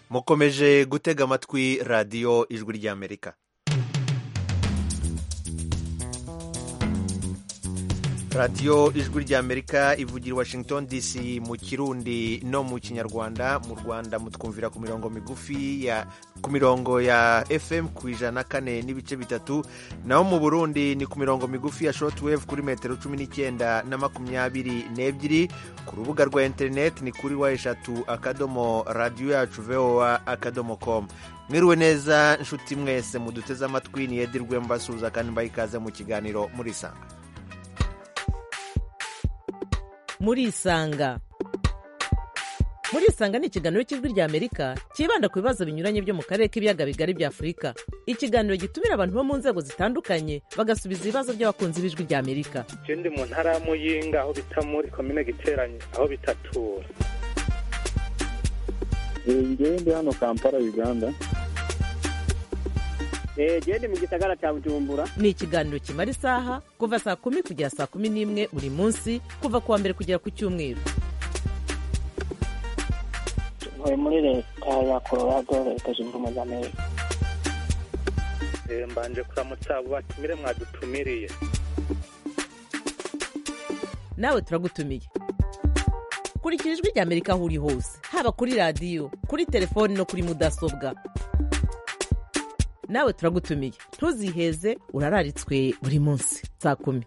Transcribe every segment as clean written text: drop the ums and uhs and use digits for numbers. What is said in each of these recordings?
mukomeje gutega amatwi radiyo ijwi ry'Amerika. radiyo ijwi ry'Amerika ivugira i Washington DC mu kirundi no mu kinyarwanda. Mu Rwanda mutwumvira ku mirongo migufi ku mirongo ya FM ku 104.3, naho mu Burundi ni ku mirongo migufi ya shortwave kuri metero 19 na 22. Ku rubuga rwa internet ni kuri wa3.radio.voa.com. Mwiriwe neza nshuti mwese muduteze amatwi, ni Edirwe mbasuza kandi mbaye ikaze mu kiganiro Murisanga. Murisanga ni ikiganiro cy'ijwi ry'Amerika kibanda ku bibazo binyuranye byo mu karere k'ibiyaga bigari bya Afurika. Ikiganiro gitumira abantu bo mu nzego zitandukanye bagasubiza ibibazo by'abakunzi b'ijwi ry'Amerika. Ndi mu ntara ya Muyinga aho bita muri komine Giteranyi aho bitatura. Ndi hano Kampala Uganda. Ndi mu gisagara cya Bujumbura. Ni ikiganiro kimara isaha kuva saa 10 kugera saa 11 buri munsi, kuva kuwa mbere kugera ku cyumweru. Muri leta ya Colorado, leta zunze ubumwe za Amerika. Mbanje kuramutsa abo batumire mwadutumiriye. Nawe turagutumiye. Kurikira ijwi ry'Amerika aho uri hose, haba kuri radiyo, kuri telefoni no kuri mudasobwa. Nawe turagutumiye, ntuziheze, urararitswe buri munsi saa 10.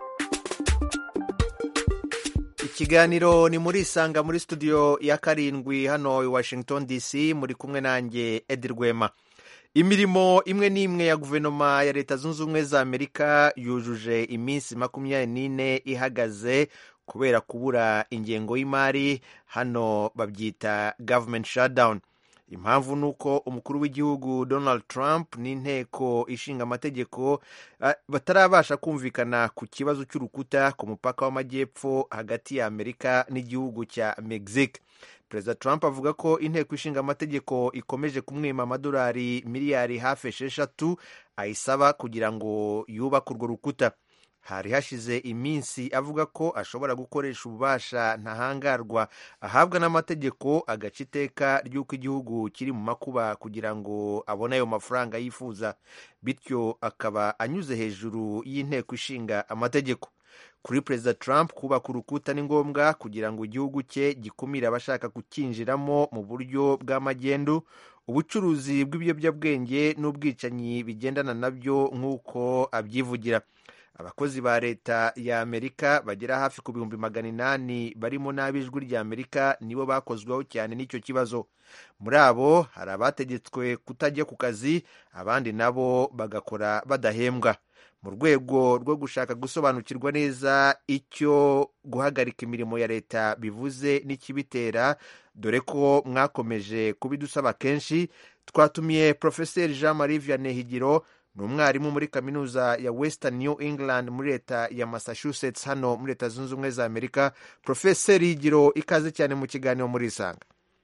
Ikiganiro ni Murisanga muri studio ya 7 hano i Washington DC, muri kumwe nanjye Edirwema. Imirimo imwe n'imwe ya guverinoma ya Leta Zunze Ubumwe za Amerika yujuje iminsi 24 ihagaze kubera kubura ingengo y'imari, hano babyita government shutdown. Impamvu nuko umukuru w'igihugu Donald Trump n'inteko ishinga amategeko batarabasha kumvikana ku kibazo cy'urukuta ku mupaka w'amajyepfo hagati ya Amerika n'igihugu cya Mexique. Perezida Trump avuga ko inteko ishinga amategeko ikomeje kumwima amadolari miliyari hafi 6 ayisaba kugira ngo yubake urwo rukuta. Hari hashize iminsi avuga ko ashobora gukoresha ububasha ntahangarwa ahabwa n'amategeko agaca iteka ry'uko igihugu kiri mu makuba kugira ngo abone ayo mafaranga yifuza, bityo akaba anyuze hejuru y'inteko ishinga amategeko. Kuri Perezida Trump, kubaka urukuta ni ngombwa kugira ngo igihugu cye gikumire abashaka kukinjiramo mu buryo bw'amagendu, ubucuruzi bw'ibiyobyabwenge n'ubwicanyi bigendana nabyo nk'uko abyivugira. Abakozi ba leta ya Amerika bagera hafi ku 800 barimo n'ab'ijwi ry'Amerika nibo bakozweho cyane n'icyo kibazo. Muri abo hari abategetswe kutajya ku kazi, abandi nabo bagakora badahembwa. Mu rwego rwo gushaka gusobanukirwa neza icyo guhagarika imirimo ya leta bivuze n'ikibitera, dore ko mwakomeje kubidusaba kenshi, twatumiye Profeseri Jean-Marie Vianney Higiro, ni umwarimu muri kaminuza ya Western New England muri leta ya Massachusetts hano muri Leta Zunze Ubumwe za Amerika. Profeseri Higiro, ikaze cyane mu kiganiro Murisanga.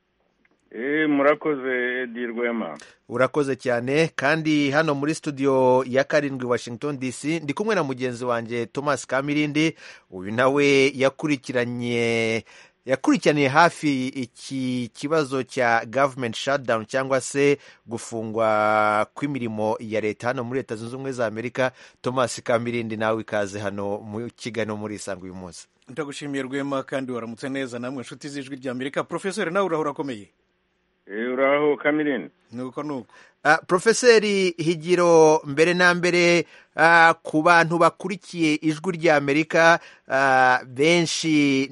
Murakoze Edirwema. Urakoze cyane, kandi hano muri studio ya 7 Washington DC ndi kumwe na mugenzi wanjye Thomas Kamirindi. Uyu nawe yakurikiraniye hafi iki kibazo cya government shutdown cyangwa se gufungwa kw'imirimo ya leta hano muri Leta Zunze Ubumwe za Amerika. Thomas Kamirindi, nawe ikaze hano mu kiganiro Murisanga uyu munsi. Ndagushimiye Rwema, kandi waramutse neza namwe inshuti z'ijwi ry'Amerika. Professor, nawe urahora akomeye? Uraho Kamirindi. Nuko Profeseri Higiro, mbere na mbere ku bantu bakurikiye ijwi ry'Amerika, benshi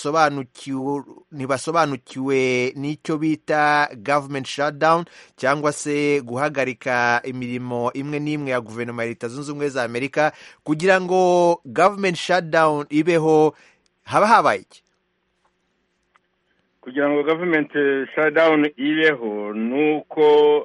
ntibasobanukiwe n'icyo bita government shutdown cyangwa se guhagarika imirimo imwe n'imwe ya guverinoma ya Leta Zunze Ubumwe za Amerika. Kugira ngo government shutdown ibeho haba habaye iki? Kugira ngo government shutdown ibeho nuko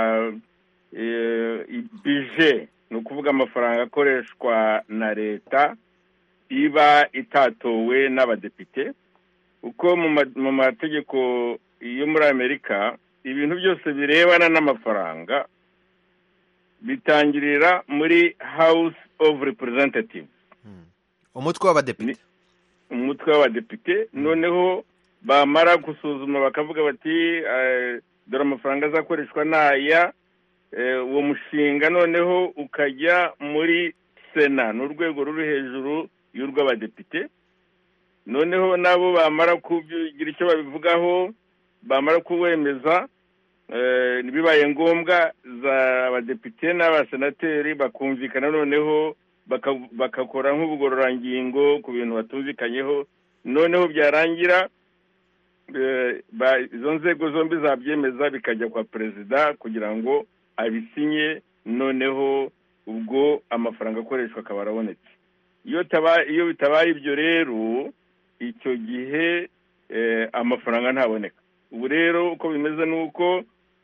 budget, ni ukuvuga amafaranga akoreshwa na leta, iba itatowe n'abadepite. Uko mu mategeko yo muri Amerika ibintu byose birebana n'amafaranga bitangirira muri House of Representatives, umutwe w'abadepite. Noneho bamara gusuzuma bakavuga bati dore amafaranga azakoreshwa n'aya, uwo mushinga noneho ukajya muri sena, ni urwego ruri hejuru y'urw'abadepite. Noneho nabo bamara kugira icyo babivugaho, bamara kuwemeza, bibaye ngombwa abadepite n'abasenateri bakumvikana, noneho bakakora nk'ubugororangingo ku bintu batumvikanyeho. Noneho byarangira izo nzego zombi zabyemeza, bikajya kwa perezida kugira ngo abisinye, noneho ubwo amafaranga akoreshwa akaba arabonetse. Iyo bitabaye ibyo rero, icyo gihe amafaranga ntaboneka. Ubu rero uko bimeze ni uko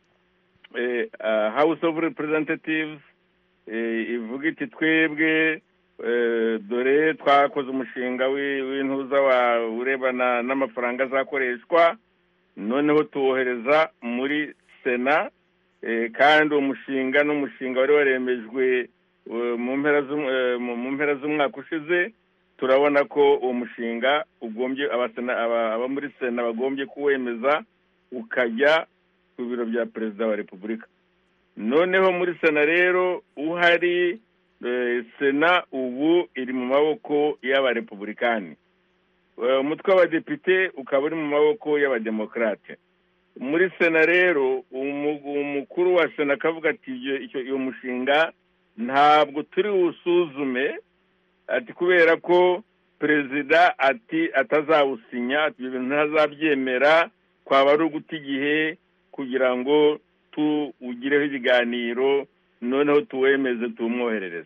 House of Representatives ivuga iti twebwe dore twakoze umushinga w'intuza urebana n'amafaranga azakoreshwa, noneho tuwohereza muri sena, kandi uwo mushinga n'umushinga wari waremejwe mu mpera z'umwaka ushize. Turabona ko uwo mushinga ugombye aba muri sena bagombye kuwemeza ukajya ku biro bya perezida wa repubulika. Noneho muri sena rero uhari, sena ubu iri mu maboko y'abarepublikani, umutwe w'abadepite ukaba uri mu maboko y'abademokarate. Muri sena rero umukuru wa sena akavuga ati iyo mushinga ntabwo turi usuzume, ati kubera ko perezida ati atazawusinya, ati ibintu ntazabyemera, kwaba ari uguta igihe kugira ngo tuwugireho ibiganiro, noneho tuwemeze tumwoherereze.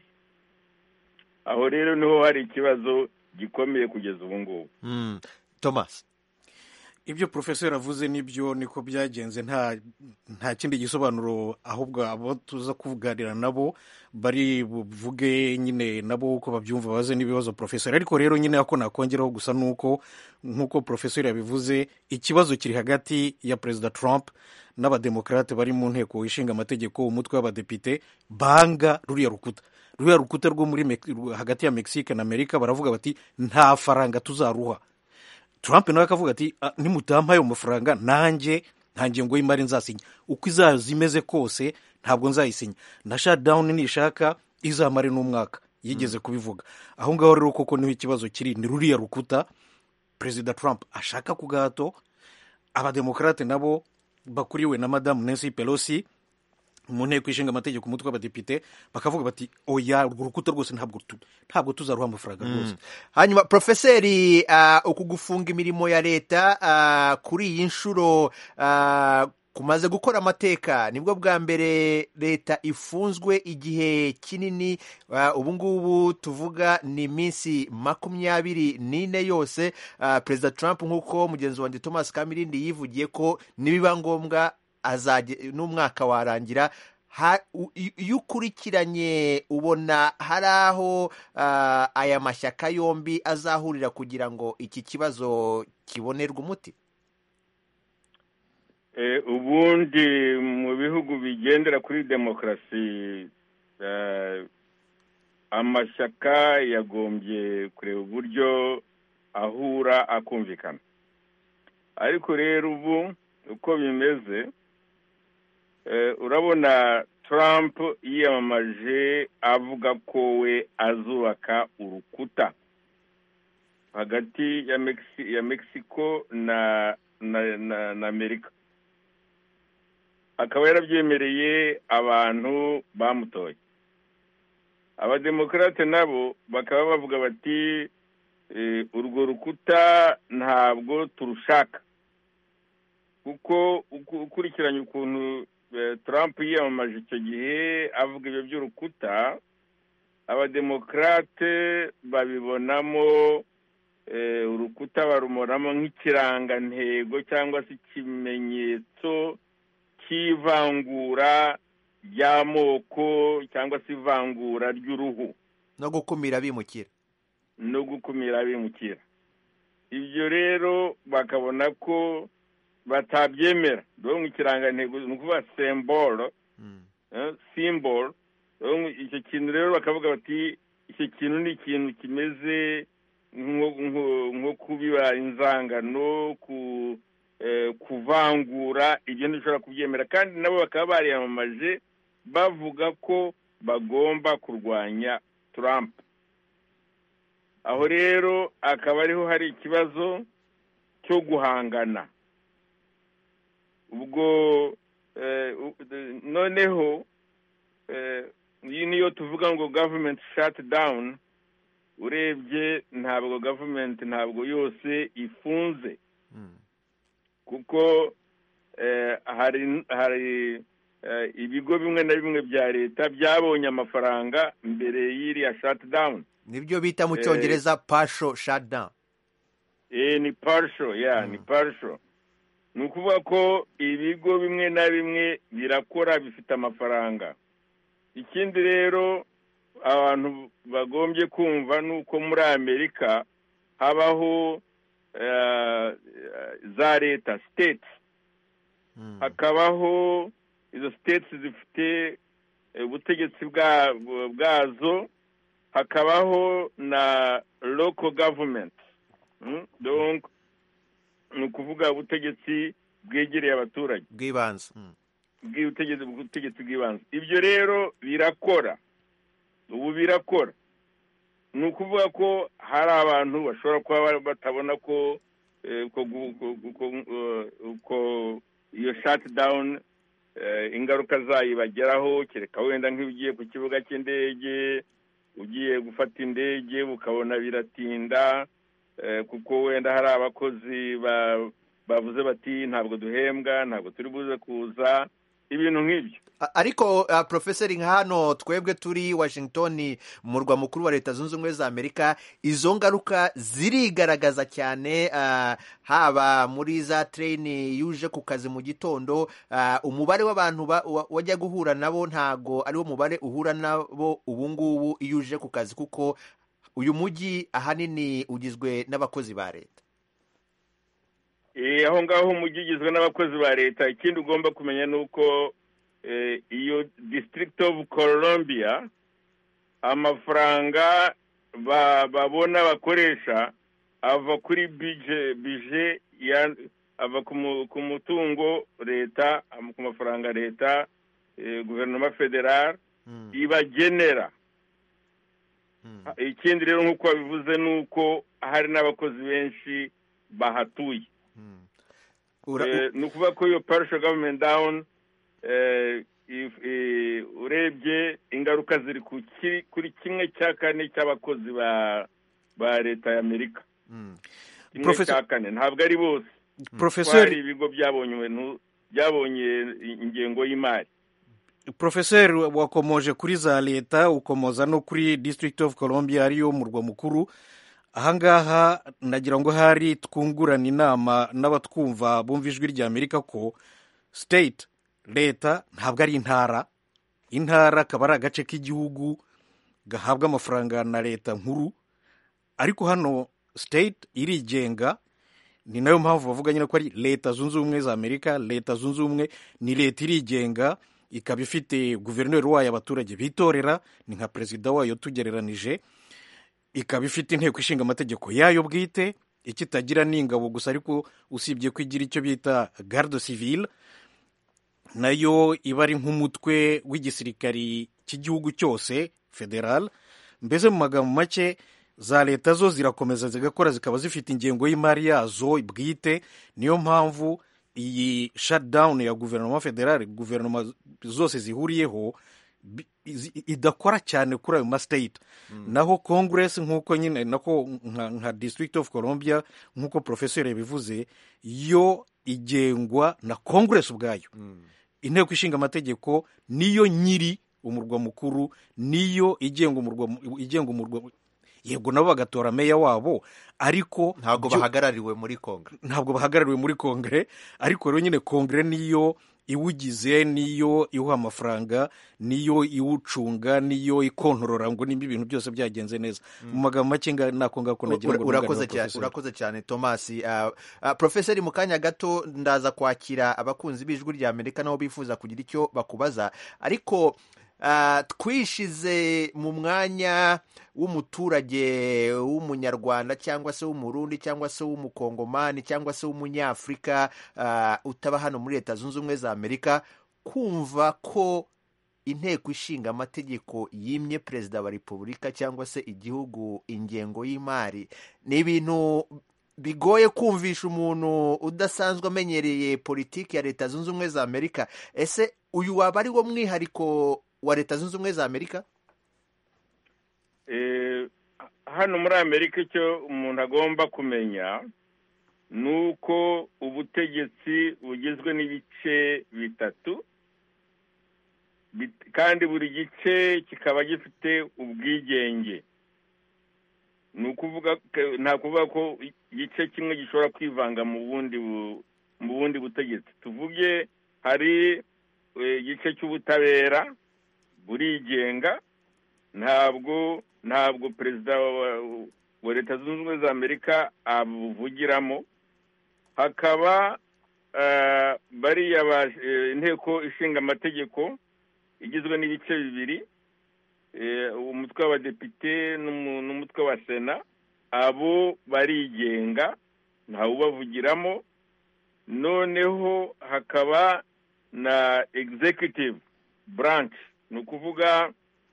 Aho rero niho hari ikibazo gikomeye kugeza ubu ngubu. Thomas, ibyo profesor avuze nibyo, niko byagenze, nta kindi gisobanuro, ahubwo abo tuza kuvuganira nabo bari buvuge nyine nabo uko babyumva, baze n'ibibazo profesor. Ariko rero nyine ako nakongeraho gusa nuko nkuko profesor yabivuze, ikibazo kiri hagati ya Perezida Trump n'abademokarate bari mu nteko ishinga amategeko, umutwe w'abadepite banga ruriya rukuta rwo muri hagati ya Mexique na Amerika. Baravuga bati nta faranga tuzaruha. Trump nawe akavuga ati nimutampa ayo mafaranga nanjye nta ngengo y'imari nzasinya, uko izaza imeze kose ntabwo nzayisinya, na shutdown nishaka izamare n'umwaka. Yigeze kubivuga. Aho ngaho rero koko niho ikibazo kiri, ni ruriya rukuta Perezida Trump ashaka ku gahato. Abademokarate nabo bakuriwe na Madame Nancy Pelosi mu nteko ishinga amategeko, umutwe w'abadepite, bakavuga bati oya, urwo rukuta rwose ntabwo tuzaruha amafaranga rwose. Hanyuma profeseri, uku gufunga imirimo ya leta kuri iyi nshuro kumaze gukora amateka, nibwo bwa mbere leta ifunzwe igihe kinini. Ubu ngubu tuvuga ni iminsi 24 yose. Perezida Trump nk'uko mugenzi wanjye Thomas Kamirindi yivugiye ko nibiba ngombwa n'umwaka warangira. Iyo ukurikiranye ubona hari aho aya mashyaka yombi azahurira kugira ngo iki kibazo kibonerwe umuti? Ubundi mu bihugu bigendera kuri demokarasi, amashyaka yagombye kureba uburyo ahura akumvikana. Ariko rero ubu uko bimeze, urabona Trump yiyamamaje avuga ko we azubaka urukuta hagati ya Mexico na Amerika. Akaba yarabyemereye abantu bamutoye. Abademokarate nabo bakaba bavuga bati urwo rukuta ntabwo turushaka, kuko ukurikiranye ukuntu Trump yiyamamaje icyo gihe avuga ibyo by'urukuta, abademokarate babibonamo urukuta barumoramo nk'ikirangantego cyangwa se ikimenyetso cy'ivangura ry'amoko cyangwa se ivangura ry'uruhu no gukumira abimukira. Ibyo rero bakabona ko batabyemera. Dore nk'ikirangantego ni ukuvuga symbol. Icyo kintu rero bakavuga bati icyo kintu ni ikintu kimeze nko kubiba inzangano, kuvangura ibyo ntishobora kubyemera, kandi nabo bakaba bariyamamaje bavuga ko bagomba kurwanya Trump. Aho rero akaba ariho hari ikibazo cyo guhangana. Ubwo noneho niyo tuvuga ngo government shut down, urebye ntabwo government ntabwo yose ifunze, kuko hari ibigo bimwe na bimwe bya leta byabonye amafaranga mbere y'iriya shut down. Nibyo bita mu cyongereza partial shutdown. Ni partial, ni partial. Ni ukuvuga ko ibigo bimwe na bimwe birakora bifite amafaranga. Ikindi rero abantu bagombye kumva nuko muri Amerika habaho za leta states, hakabaho izo states zifite ubutegetsi bwazo, hakabaho na local government. Donc ni ukuvuga ubutegetsi bwegereye abaturage bw'ibanze, ubutegetsi bw'ibanze. Ibyo rero birakora, ubu birakora. Ni ukuvuga ko hari abantu bashobora kuba batabona ko iyo shutdown ingaruka zayibageraho, kereka wenda nk'ibigiye ku kibuga cy'indege, ugiye gufata indege ukabona biratinda kuko wenda hari abakozi bavuze bati ntabwo duhembwa, ntabwo turi buze kuza, ibintu nk'ibyo. Ariko Professor, nka hano twebwe turi Washington, murwa mukuru wa Leta Zunze Ubumwe za Amerika, izo ngaruka zirigaragaza cyane, haba muri za train yuje ku kazi mu gitondo, umubare w'abantu wajya guhura nabo ntago ari wo mubare uhura nabo ubu ngubu iyo uje ku kazi, kuko uyu mujyi ahanini ugizwe n'abakozi ba leta. Aho ngaho umujyi ugizwe n'abakozi ba leta. Ikindi ugomba kumenya ni uko iyo District of Columbia amafaranga babona bakoresha ava kuri bije ava ku mutungo leta, ku mafaranga leta guverinoma federal ibagenera. Ikindi rero nk'uko babivuze ni uko hari n'abakozi benshi bahatuye. Ni ukuvuga ko iyo partial government down, urebye ingaruka ziri kuri 1/4 cy'abakozi ba leta ya Amerika. 1/4 ntabwo ari bose. Professor, ibigo byabonye ingengo y'imari. Professor, wakomoje kuri za leta, ukomoza no kuri District of Columbia ariyo murwa mukuru. Ahangaha nagira ngo hari twungurana inama n'abatwumva bumva ijwi rya Amerika ko state, leta ntabwo ari intara. Intara akaba ari agace k'igihugu gahabwa amafaranga na leta nkuru, ariko hano state irigenga. Ni nayo mpamvu bavuga nyine ko ari Leta Zunze Ubumwe za Amerika. Leta Zunze Ubumwe ni leta irigenga, ikaba ifite guverineri wayo abaturage bitorera, ni nka perezida wayo tugereranije. Ikaba ifite inteko ishinga amategeko yayo bwite, ikitagira n'ingabo gusa, ariko usibye ko igira icyo bita garde civile, nayo iba ari nk'umutwe w'igisirikari cy'igihugu cyose federal. Mbese mu magambo make, za leta zo zirakomeza zigakora, zikaba zifite ingengo y'imari yazo bwite. Niyo mpamvu iyi shutdown ya guverinoma federal, guverinoma zose zihuriyeho, idakora cyane kuri ayo ma state. Naho Congress nk'uko nyine nako nka District of Columbia nk'uko Professor yabivuze, yo igengwa na Congress ubwayo. Inteko ishinga amategeko niyo nyiri umurwa mukuru, niyo igenga umurwa. Yego nabo bagatora meya wabo, ariko ntabwo bahagarariwe muri Kongre. Ariko rero nyine Kongre niyo iwugize, niyo iwuha amafaranga, niyo iwucunga, niyo ikontorora ngo nimba ibintu byose byagenze neza. Mu magambo make nako ngako nagira ngo urakoze cyane Thomas. Professor, mu kanya gato ndaza kwakira abakunzi b'ijwi rya Amerika nabo bifuza kugira icyo bakubaza, ariko twishize mu mwanya w'umuturage w'umunyarwanda cyangwa se w'umurundi cyangwa se w'umukongomani cyangwa se w'umunyafurika utaba hano muri Leta Zunze Ubumwe za Amerika, kumva ko inteko ishinga amategeko yimye perezida wa repubulika cyangwa se igihugu ingengo y'imari, ni ibintu bigoye kumvisha umuntu udasanzwe amenyereye politiki ya Leta Zunze Ubumwe za Amerika. Ese uyu waba ari wo mwihariko wa Leta Zunze Ubumwe za Amerika? Hano muri Amerika icyo umuntu agomba kumenya ni uko ubutegetsi bugizwe n'ibice bitatu, kandi buri gice kikaba gifite ubwigenge. Ni ukuvuga nta kuvuga ko igice kimwe gishobora kwivanga mu bundi butegetsi. Tuvuge hari igice cy'ubutabera burigenga, ntabwo perezida wa Leta Zunze Ubumwe za Amerika abuvugiramo. Hakaba bariya inteko ishinga amategeko igizwe n'ibice bibiri, umutwe w'abadepite n'umutwe wa sena, abo barigenga ntawe ubavugiramo. Noneho hakaba na executive branch, ni ukuvuga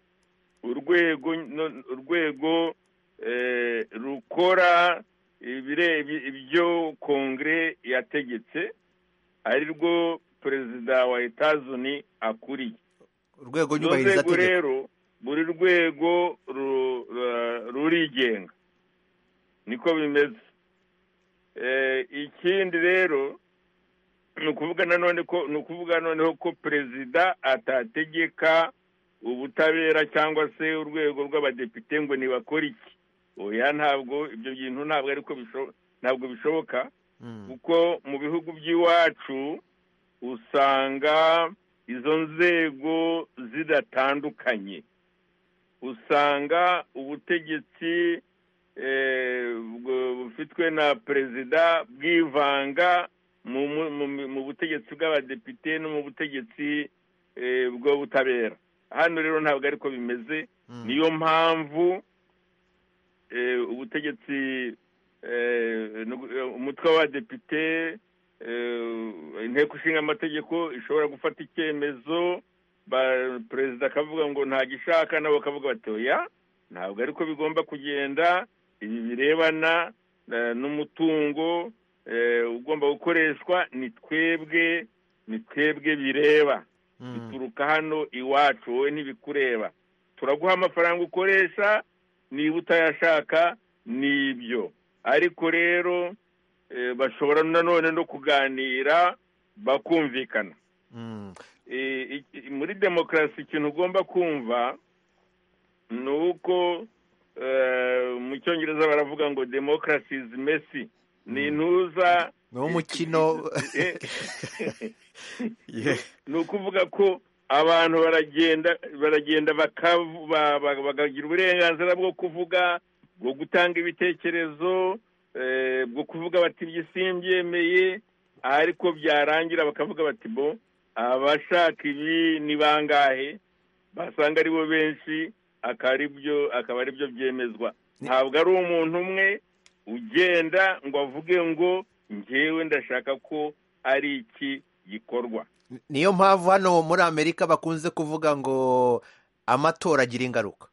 urwego rukora ibyo kongere yategetse, ari rwo perezida wa Etats-Unis akuriye. Urwego nyubahiriza tegeko rero buri rwego rurigenga, niko bimeze. Ikindi rero ni ukuvuga noneho ko perezida atategeka ubutabera cyangwa se urwego rw'abadepite ngo nibakora iki. Oya, ntabwo ibyo bintu ntabwo bishoboka, kuko mu bihugu by'iwacu usanga izo nzego zidatandukanye. Usanga ubutegetsi bufitwe na perezida bwivanga mu butegetsi bw'abadepite no mu butegetsi bw'ubutabera. Hano rero ntabwo ariko bimeze. Niyo mpamvu ubutegetsi, umutwe w'abadepite, inteko ishinga amategeko ishobora gufata icyemezo, perezida akavuga ngo ntagishaka, nabo bakavuga bati oya, ntabwo ariko bigomba kugenda, ibi birebana n'umutungo ugomba gukoreshwa, ni twebwe bireba, bituruka hano iwacu, wowe ntibikureba. Turaguha amafaranga ukoresha, niba utayashaka nibyo. Ariko rero bashobora nanone no kuganira bakumvikana. Muri demokarasi ikintu ugomba kumva ni uko mu cyongereza baravuga ngo democracy is messy. Ni intuza, ni umukino. ni ukuvuga ko abantu baragenda bakagira uburenganzira bwo kuvuga, bwo gutanga ibitekerezo, bwo kuvuga bati ibyo simbyemeye, ariko byarangira bakavuga bati bo abashaka ibi ni bangahe, basanga ari bo benshi, akaba ari byo byemezwa. Ntabwo ari umuntu umwe ugenda ngo avuge ngo njyewe ndashaka ko ari iki gikorwa. Niyo mpamvu hano muri Amerika bakunze kuvuga ngo amatora agira ingaruka.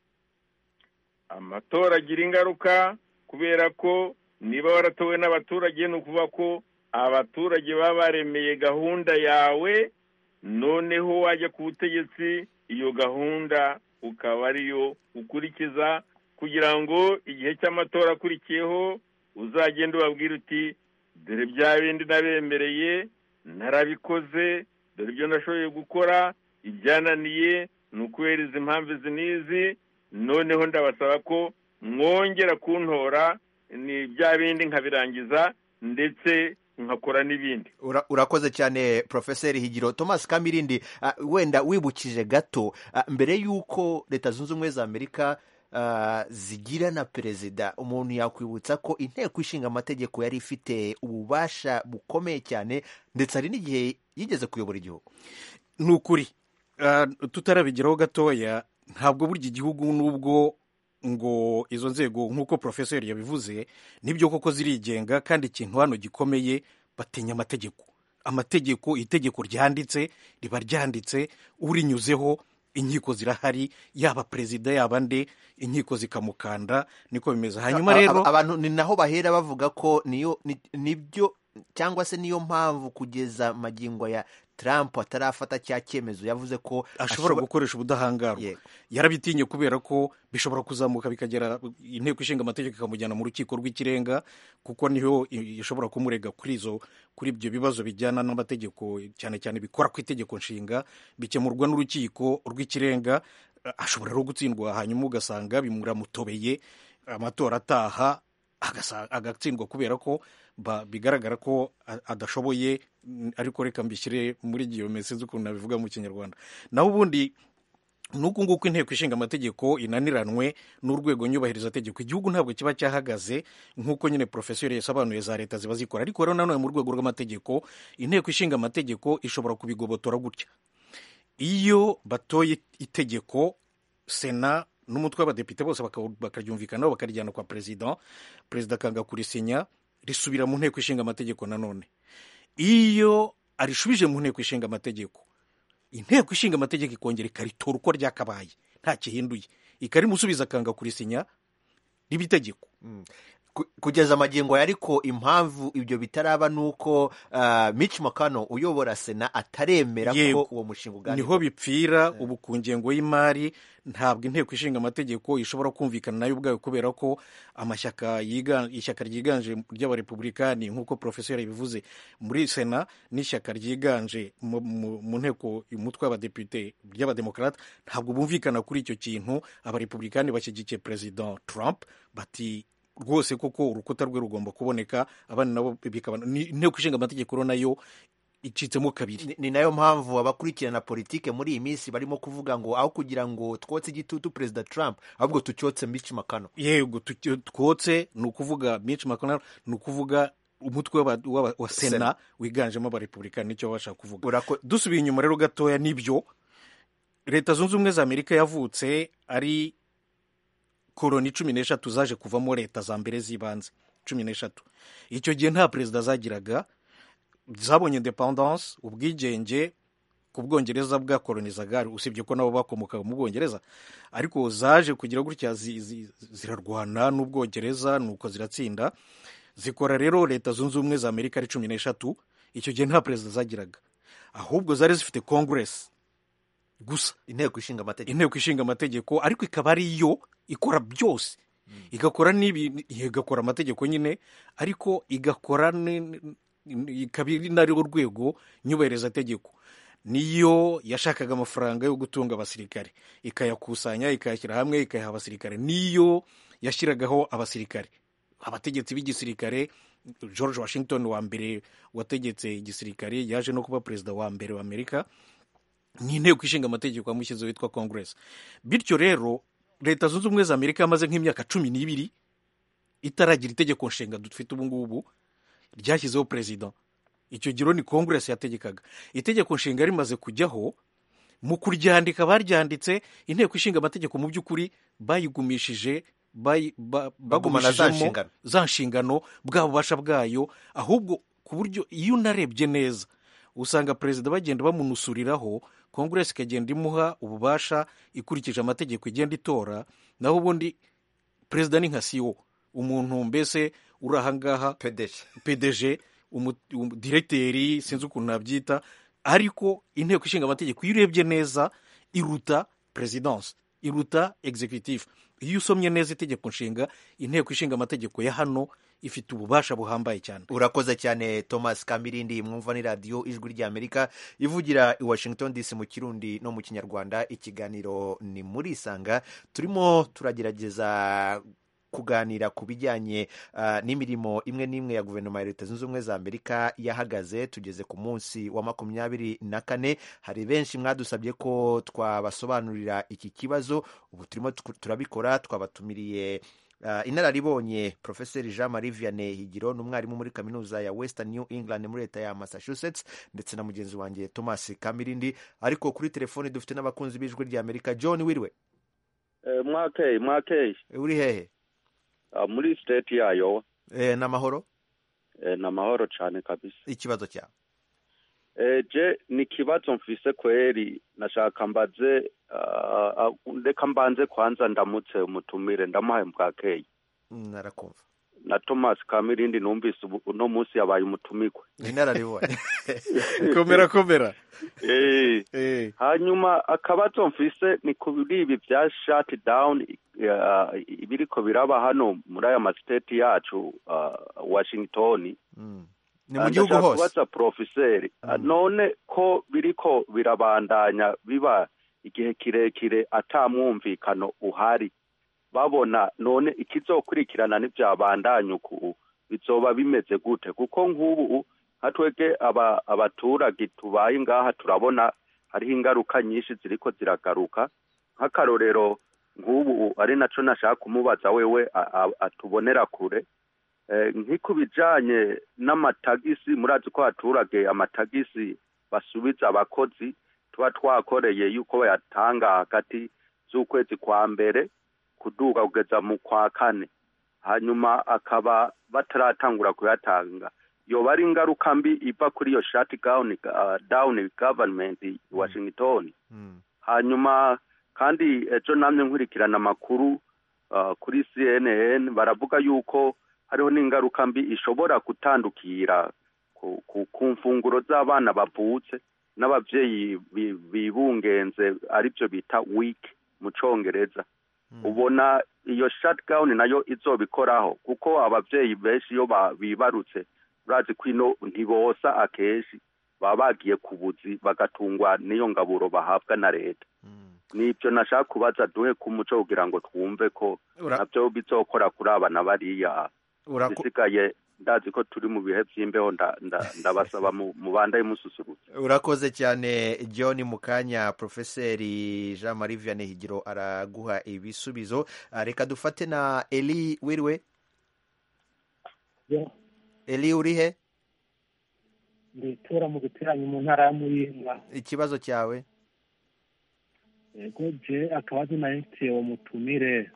Amatora agira ingaruka kubera ko niba waratowe n'abaturage, ni ukuvuga ko abaturage baba baremeye gahunda yawe, noneho wajya ku butegetsi iyo gahunda ukaba ariyo ukurikiza, kugira ngo igihe cy'amatora akurikiyeho uzagenda ubabwira uti dore bya bindi nabemereye narabikoze, dore ibyo nashoboye gukora, ibyananiye ni ukubera izi mpamvu izi n'izi, noneho ndabasaba ko mwongera kuntora, ni bya bindi nkabirangiza ndetse nkakora n'ibindi. Urakoze cyane Profeseri Higiro. Thomas Kamirindi, wenda wibukije gato, mbere y'uko Leta Zunze Ubumwe za Amerika zigira na perezida, umuntu yakwibutsa ko inteko ishinga amategeko yari ifite ububasha bukomeye cyane, ndetse hari n'igihe yigeze kuyobora igihugu. Ni ukuri tutarabigeraho gatoya, ntabwo burya igihugu nubwo ngo izo nzego nk'uko porofeseri yabivuze nibyo koko zirigenga, kandi ikintu hano gikomeye batinya amategeko. Itegeko ryanditse riba ryanditse, urinyuzeho inkiko zirahari, yaba perezida yaba nde, inkiko zikamukanda, niko bimeze. Hanyuma rero abantu ni naho bahera bavuga ko nibyo cyangwa se niyo mpamvu kugeza magingo ya Trump atarafata cya cyemezo yavuze ko ashobora gukoresha ubudahangarwa. Yarabitinye kubera ko bishobora kuzamuka bikagera inteko ishinga amategeko ikamujyana mu rukiko rw'ikirenga, kuko niho ishobora kumurega kuri ibyo bibazo bijyana n'amategeko, cyane cyane bikora ku itegeko nshinga, bikemurwa n'urukiko rw'ikirenga. Ashobora rero gutsindwa, hanyuma ugasanga bimuramutobeye, amatora ataha agatsindwa kubera ko bigaragara ko adashoboye. Ariko reka mbishyire muri giyome, sinzi ukuntu nabivuga mu kinyarwanda. Naho ubundi nuko nguko inteko ishinga amategeko inaniranwe n'urwego nyubahirizategeko, igihugu ntabwo kiba cyahagaze nk'uko nyine porofeseri yasobanuye za leta ziba zikora. Ariko rero nanone mu rwego rw'amategeko, inteko ishinga amategeko ishobora kubigobotora gutya: iyo batoye itegeko, sena n'umutwe w'abadepite bose bakaryumvikanaho, bakarijyana kwa perezida akanga kurisinya, risubira mu nteko ishinga amategeko. Nanone iyo arishubije mu nteko ishinga amategeko, inteko ishinga amategeko ikongera ikaritora uko ryakabaye nta kihinduye, ikarimusubiza akanga kurisinya, riba itegeko. Kugeza amagingo ariko impamvu ibyo bitaraba nuko Mitch McConnell uyobora sena ataremera ko uwo mushinga uganirwa. Niho bipfira. Ubu ku ngengo y'imari ntabwo inteko ishinga amategeko ishobora kumvikana nayo ubwayo, kubera ko ishyaka ryiganje ry'abarepublikani nk'uko porofeseri bivuze muri sena, n'ishyaka ryiganje mu nteko umutwe w'abadepite ry'abademokarate, ntabwo bumvikana kuri icyo kintu. Abarepublikani bashyigikiye perezida Trump, bati rwose koko urukuta rwe rugomba kuboneka, abandi nabo bikaba inteko ishinga amategeko rero nayo icitsemo kabiri. Ni nayo mpamvu abakurikirana politike muri iyi minsi barimo kuvuga ngo aho kugira ngo twotse igitutu perezida Trump, ahubwo tucyotse Mitch McConnell. Yego, twotse ni ukuvuga Mitch McConnell, ni ukuvuga umutwe wa sena wiganjemo abarepublikani, nicyo bashaka kuvuga. Dusubiye inyuma rero gatoya, nibyo leta zunze ubumwe za Amerika yavutse ari koloni 13 zaje kuvamo leta za mbere z'ibanze 13. Icyo gihe nta perezida zagiraga, zabonye independence, ubwigenge ku Bwongereza bwakolonizaga, usibye ko nabo bakomokaga mu Bwongereza. Ariko zaje kugira gutya zirarwana n'Ubwongereza, nuko ziratsinda, zikora rero leta zunze ubumwe za Amerika ari 13. Icyo gihe nta perezida zagiraga, ahubwo zari zifite Congress gusa, inteko ishinga amategeko, ariko ikaba ari yo ikora byose. Igakora igakora amategeko nyine, ariko igakora ikabiri nariho urwego nyubahirizategeko. Niyo yashakaga amafaranga yo gutunga abasirikare, ikayakusanya, ikayashyira hamwe, ikayaha abasirikare. Niyo yashyiragaho abasirikare, abategetsi b'igisirikare. George Washington wa mbere wategetse igisirikare, yaje no kuba perezida wa mbere wa Amerika. Ni inteko ishinga amategeko yamushyizeho witwa Congress. Bityo rero leta zunze ubumwe za Amerika yamaze nk'imyaka 12 itaragira itegeko nshinga dufite ubu ngubu, ryashyizeho perezida. Icyo giro ni Congress yategekaga. Itegeko nshinga rimaze kujyaho, mu kuryandika baryanditse, inteko ishinga amategeko mu by'ukuri bayigumishije, bagumana za nshingano, bwa bubasha bwayo, ahubwo ku buryo iyo unarebye neza usanga perezida bagenda bamunusuriraho, Congress ikagenda imuha ububasha ikurikije amategeko igenda itora. Naho ubundi perezida ni nka CEO, umuntu mbese uri ahangaha, PDG, directeur, sinzi ukuntu nabyita. Ariko inteko ishinga amategeko iyo urebye neza iruta presidence, iruta executive. Iyo usomye neza itegeko nshinga, inteko ishinga amategeko ya hano ifite ububasha buhambaye cyane. Urakoze cyane Thomas Kamirindi. Mwumva ni radio Ijwi ry'Amerika ivugira i Washington DC mu Kirundi no mu Kinyarwanda. Ikiganiro ni muri Isanga, turimo turagerageza kuganira ku bijyanye n'imirimo imwe n'imwe ya guverinoma ya Leta Zunze Ubumwe za Amerika yahagaze. Tugeze ku munsi wa 24. Hari benshi mwadusabye ko twabasobanurira iki kibazo, ubu turimo turabikora. Twabatumiriye inararibonye Profeseri Jean Marie Vianney Higiro ni umwarimu muri kaminuza ya Western New England muri leta ya Massachusetts, ndetse na mugenzi wanjye Thomas Kamirindi. Ariko kuri telefoni dufite n'abakunzi b'ijwi rya Amerika. John, wiriwe? Mwakeye uri hehe? muri state yayo. N'amahoro? N'amahoro cyane kabisa. Ikibazo cyawe? Je ni kibazo mfise kweri, nashaka mbaze ndeka mbanze kwanza ndamutse umutumire, ndamuhaye Bwakeye. Narakumva. Na Thomas Kamirindi numvise uno munsi yabaye umutumikwe. Inararibonye. komera. Hanyuma akabazo mfise ni kuri ibi bya shut down ibiriko biraba hano muri aya state yacu Washington. Ni mu gihugu hose. Kubaza profeseri, none ko biriko birabandanya biba igihe kirekire atamwumvikano uhari, babona none ikizokurikirana n'ibyabandanya uku bizoba bimeze gute? Kuko nk'ubu hatwege abaturage tubaye ngaha turabona hariho ingaruka nyinshi ziriko ziragaruka. Nk'akarorero nk'ubu ari naco nashaka kumubaza wewe atubonera kure, nk'ikubijanye n'amatagisi. Murazi ko abaturage amatagisi basubiza abakozi tuba twakoreye yuko bayatanga hagati z'ukwezi kwa mbere kuduga kugeza mu kwa kane, hanyuma akaba bataratangura kuyatanga. Yoba ari ingaruka mbi iva kuri iyo shut down government Washington. Hanyuma kandi ejo namye nkurikirana amakuru kuri CNN baravuga yuko hariho n'ingaruka mbi ishobora gutandukira ku mfunguro z'abana bavutse n'abavyeyi bibungenze, aribyo bita week mu Congereza. Ubona iyo shutdown nayo izobikoraho, kuko abavyeyi benshi iyo bibarutse urazi kwino ntibosa akeshi baba bagiye kubuzi bagatungwa niyo ngaburo bahabwa na leta. Nibyo nashaka kubaza duhe ku muco kugira ngo twumve ko nabyo bizokora kuri abana bariya. Bisigaye ndazi ko turi mu bihe by'imbeho, ndabasaba mu banda y'umususurutse. Urakoze cyane John. Mukanya Profeseri Jean Marie Vianney Higiro araguha ibisubizo. Reka dufate na Eli. Wiriwe? Eli uri he? Nditura mu guteranya mu ntara ya Muyinga. Ikibazo cyawe? Yego, je akabazo nayifitiye uwo mutumire.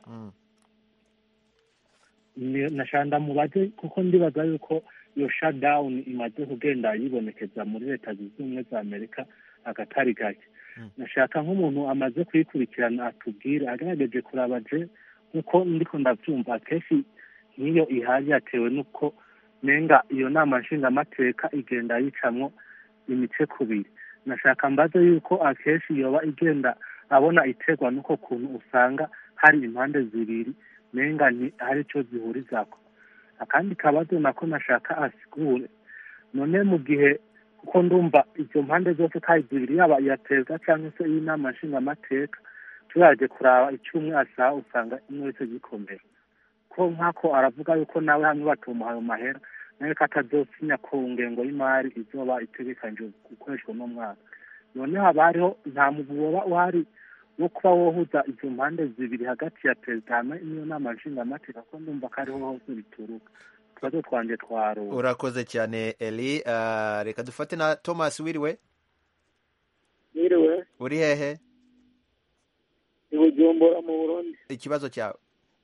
Nashanda mubaze kuko ndibaza yuko iyo shutdown imaze kugenda yibonekeza muri leta zunze ubumwe za Amerika akatari gake. Nashaka nk'umuntu amaze kuyikurikirana atubwire, agerageje kurabaje nkuko ndiko ndavyumva akeshi niyo ihari yatewe nuko nenga iyo nama nshingamateka igenda yicamwo imice kubiri. Nashaka mbaze yuko akeshi yoba igenda abona iterwa nuko kuntu usanga hari impande zibiri nenga ni hari cyo zihurizako. Akandi kabazo nako nashaka asigure, none mu gihe kuko ndumva izo mpande zose kandi zibiri yaba yateza cyangwa se inama nshingamateka turaje kuraba icumwe asa usanga imwe wese gikomera ko nkako aravuga yuko nawe hamwe batumuhaye mahera nawe katazosinya ku ngengo y'imari izoba itegekanje gukoreshwa mu mwaka. None habariho nta mugoba uhari no kuba wohuza izo mpande zibiri hagati ya perezida n'iyo nama nshingamateka ko ndumva ko ariho hose bituruka. Tubazo twanje twaro. Urakoze cyane Eli. Reka dufate na Thomas. Wiriwe? Wiriwe. Uri hehe? Bujumbura mu Burundi. Ikibazo cyawe?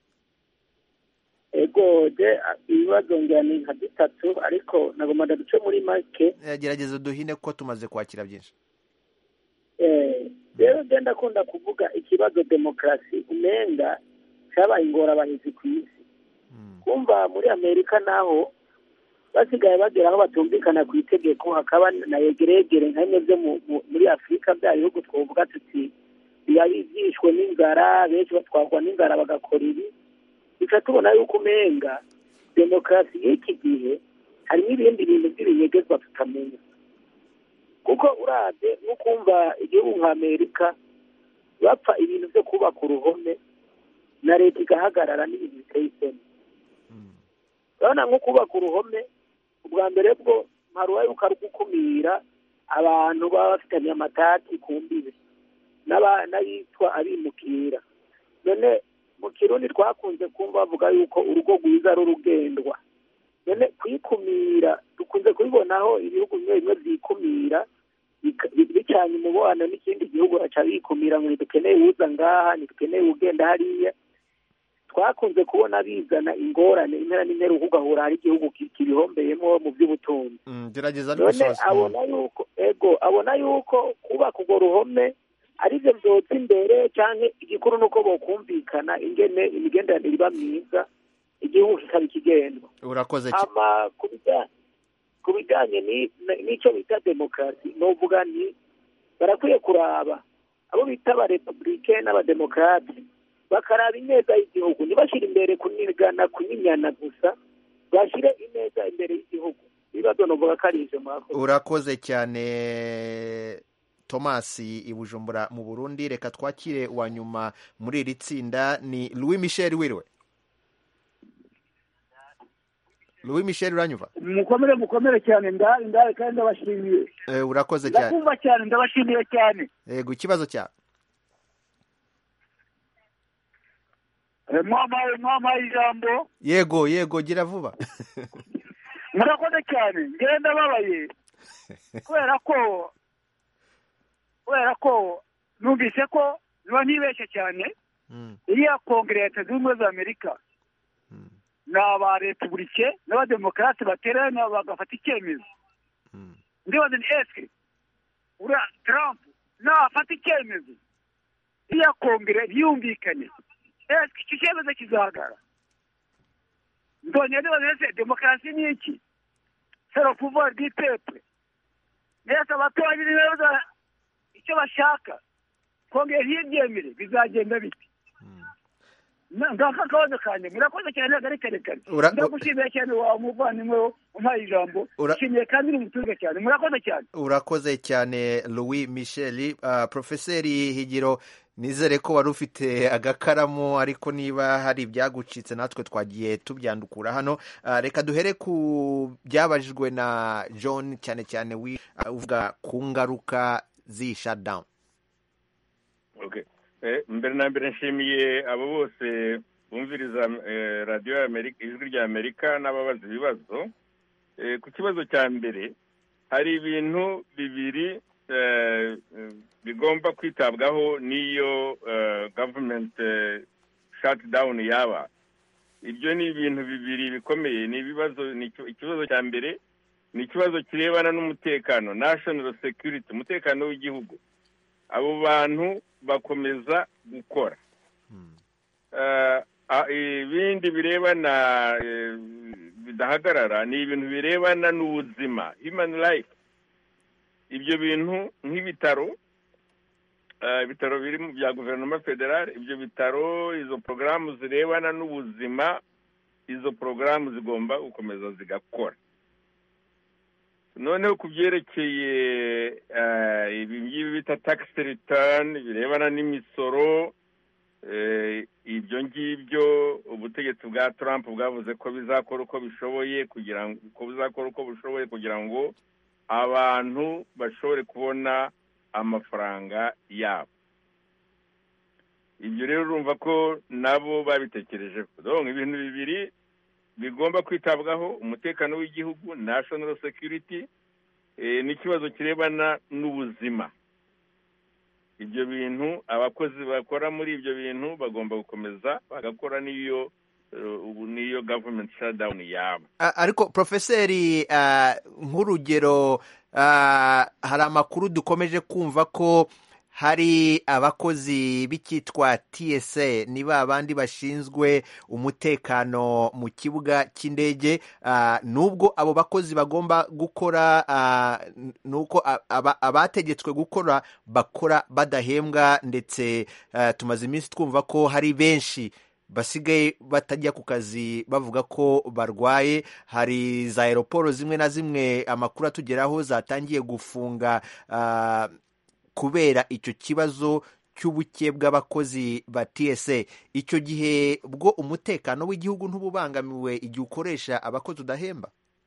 Ego je ibibazo ngani nka bitatu ariko nagomba duce muri make. Gerageza duhine ko tumaze kwakira byinshi. Rero genda kunda kuvuga ikibazo demokrasi umenga cyabaye ingorabahizi ku isi. Kumva muri Amerika naho basigaye bagera aho batumvikana ku itegeko, hakaba na yegeregere nka bimwe byo muri Afrika bya bihugu twovuga tuti biyabigishwe n'inzara, benshi batwarwa n'inzara bagakora ibi. Bica tubona yuko umenga demokrasi y'iki gihe hari n'ibindi bintu by'ibinyegezwa tutamenya, kuko urade n'ukumva igihugu nka Amerika bapfa ibintu byo kubaka uruhome na leta igahagarara n'ibintu biteye isoni. Urabona nko kubaka uruhome ubwa mbere bwo mparuwa yuko ari gukumira abantu baba bafitanye amatati ku mbibe n'abitwa abimukira. None mu kirundi twakunze kumva bavuga yuko urugo rwiza rurugendwa. None kwikumira dukunze kubibonaho ibihugu bimwe bimwe byikumira bicanye umubano n'ikindi gihugu baca bikumira ngo ntidukeneye uza ngaha ntidukeneye ugenda hariya. Twakunze kubona bizana ingorane impera n'impera ugahura hari igihugu kibihombeyemo mu by'ubutunzi. Gerageza none abona yuko kubaka urwo ruhome aribyo byotsa imbere cyangwa igikuru nuko bokumvikana ingene imigenderanire iba myiza igihugu kikaba ikigendwa. Urakoze ku bijyanye n'icyo bita demokarasi novuga ni barakwiye kuraba abo bita abarepublike n'abademokarate bakaraba ineza y'igihugu ntibashyire imbere kunigana kunyinyana gusa bashyire ineza imbere y'igihugu. Ibibazo novuga ko ari ivyo mwakoze. Urakoze cyane Thomas i Bujumbura mu Burundi. Reka twakire wa nyuma muri iri tsinda ni Louis Michel. Wiriwe Louis Michel, uranyumva? Mukomere cyane ndaye kandi ndabashimiye. Urakoze cyane. Ndakumva cyane ndabashimiye cyane. Yego, ikibazo cyawe. Mama ijambo. Yego gira vuba. Murakoze cyane ngenda babaye kubera ko numvise ko niba nibeshye cyane iriya kongere ya Leta Zunze Ubumwe za Amerika n'aba republike n'abademokarate baterana bagafata icyemezo. Ndibaza ni eske ura Trump nafata icyemezo iriya kongere yumvikanye eske icyo cyemezo kizahagarara? Ndonye ndibaza demokarasi ni iki? C'est le pouvoir du peuple. Neza abaturage nibaza icyo bashaka kongere hibyemere bizagenda biti. Ndaka kabazo kanje murakoze cyane agari karekare. Ndagushimiye cyane wa muvandimwe umpaye ijambo. Nshimiye kandi n'umutuze cyane. Murakoze cyane. Urakoze cyane Louis Michel. Profeseri Higiro, nizere ko wari ufite agakaramu ariko niba hari ibyagucitse natwe twagiye tubyandukura hano. Reka duhere ku byabajijwe na John cyane cyane uvuga ku ngaruka z'iyi shutdown. Okay. Mbere na mbere nshimiye abo bose bumviriza radiyo y'Amerika, ijwi rya Amerika n'ababaza ibibazo. Ku kibazo cya mbere hari ibintu bibiri bigomba kwitabwaho n'iyo government shutdown yaba. Ibyo ni ibintu bibiri bikomeye. Ni ikibazo cya mbere ni ikibazo kirebana n'umutekano, national security, umutekano w'igihugu. Abo bantu bakomeza gukora. Ibindi birebana bidahagarara ni ibintu birebana n'ubuzima, human life. Ibyo bintu nk'ibitaro, ibitaro biri mu bya guverinoma federal, ibyo bitaro, izo porogaramu zirebana n'ubuzima, izo porogaramu zigomba gukomeza zigakora. Noneho ku byerekeye ibi bita tax return birebana n'imisoro, ibyo ngibyo ubutegetsi bwa Trump bwavuze ko bizakora uko bishoboye kugira ngo abantu bashobore kubona amafaranga yabo. Ibyo rero urumva ko nabo babitekereje. Ibintu bibiri bigomba kwitabwaho: umutekano w'igihugu, national security, n'ikibazo kirebana n'ubuzima. Ibyo bintu abakozi bakora muri ibyo bintu bagomba gukomeza bagakora niyo government shutdown yaba. Ariko profeseri, nk'urugero, hari amakuru dukomeje kumva ko hari abakozi b'icyitwa TSA, niba abandi bashinzwe umutekano mu kibuga cy'indege, nubwo abo bakozi bagomba gukora, nuko abategetswe gukora bakora badahembwa, ndetse tumaze iminsi twumva ko hari benshi basigaye batajya ku kazi bavuga ko barwaye. Hari za aeroporo zimwe na zimwe amakuru atugeraho zatangiye gufunga kubera icyo kibazo cy'ubuke bw'abakozi ba TSA. Icyo gihe bwo umutekano w'igihugu ntububangamiwe igihe ukoresha abakozi udahemba?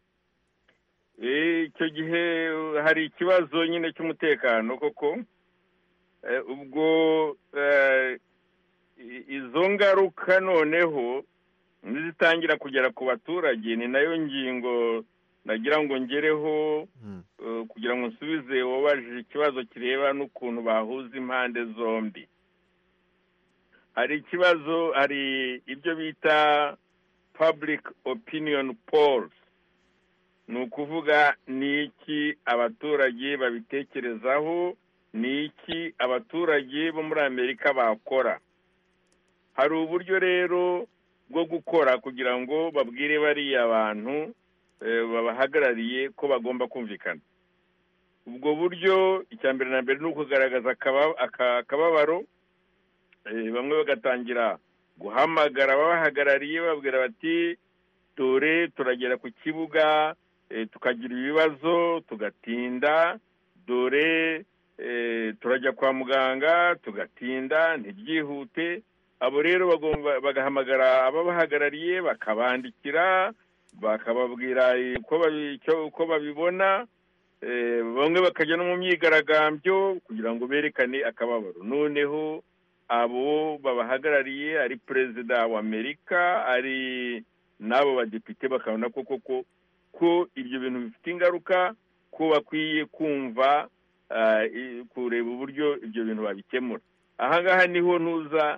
Icyo gihe hari ikibazo nyine cy'umutekano koko. Ubwo izo ngaruka noneho nizitangira kugera ku baturage, ni nayo ngingo nagira ngo ngereho kugira ngo nsubize wabajije ikibazo kireba n'ukuntu bahuza impande zombi. Hari ikibazo, hari ibyo bita public opinion polls, ni ukuvuga ni iki abaturage babitekerezaho, ni iki abaturage bo muri Amerika bakora. Hari uburyo rero bwo gukora kugira ngo babwire bariya abantu babahagarariye ko bagomba kumvikana. Ubwo buryo icya mbere na mbere ni ukugaragaza akababaro, bamwe bagatangira guhamagara ababahagarariye babwira bati dore turagera ku kibuga tukagira ibibazo tugatinda, dore turajya kwa muganga tugatinda ntibyihute. Abo rero bagahamagara ababahagarariye bakabandikira bakababwira uko babibona, bamwe bakajya no mu myigaragambyo kugira ngo berekane akababaro. Noneho abo babahagarariye ari perezida wa Amerika ari n'abo badepite bakabona ko ibyo bintu bifite ingaruka, ko bakwiye kumva kureba uburyo ibyo bintu babikemura. Ahangaha niho ntuza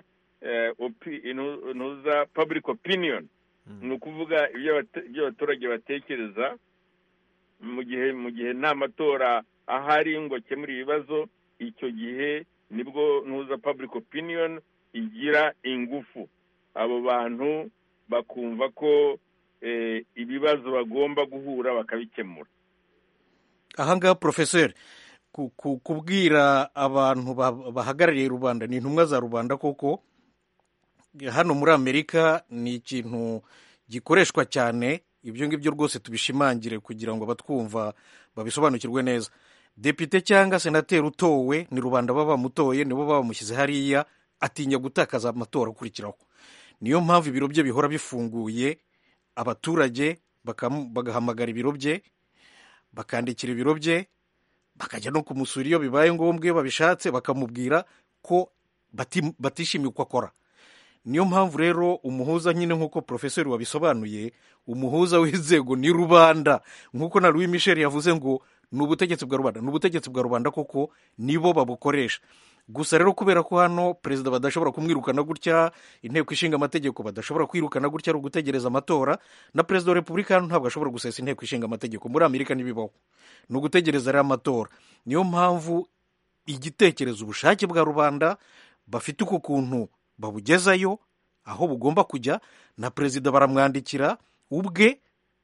public opinion, ni ukuvuga ibyo abaturage batekereza mu gihe nta matora ahari ngo akemure ibibazo. Icyo gihe nibwo ntuza public opinion igira ingufu, abo bantu bakumva ko ibibazo bagomba guhura bakabikemura. Ahangaha Professeur, kubwira abantu bahagarariye rubanda, ni intumwa za rubanda koko hano muri Amerika ni ikintu gikoreshwa cyane. Ibyo ngibyo rwose tubishimangire kugira ngo abatwumva babisobanukirwe neza. Depite cyangwa senateri utowe ni rubanda baba bamutoye, nibo baba bamushyize hariya, atinya gutakaza amatora akurikiraho. Niyo mpamvu ibiro bye bihora bifunguye, abaturage bagahamagara ibiro bye, bakandikira ibiro bye, bakajya no kumusura iyo bibaye ngombwa, iyo babishatse bakamubwira ko batishimiye uko akora. Niyo mpamvu rero umuhuza nyine nk'uko Professeur wabisobanuye, umuhuza w'inzego ni rubanda, nk'uko na Louis Michel yavuze ngo ni ubutegetsi bwa rubanda. Ni ubutegetsi bwa rubanda koko, nibo babukoresha. Gusa rero kubera ko hano perezida badashobora kumwirukana gutya, inteko ishinga amategeko badashobora kwirukana gutya ari ugutegereza amatora, na perezida wa repubulika hano ntabwo ashobora gusesa inteko ishinga amategeko. Muri Amerika ntibibaho, ni ugutegereza rero amatora. Niyo mpamvu igitekerezo, ubushake bwa rubanda bafite uko kuntu babugezayo aho bugomba kujya, na perezida baramwandikira ubwe.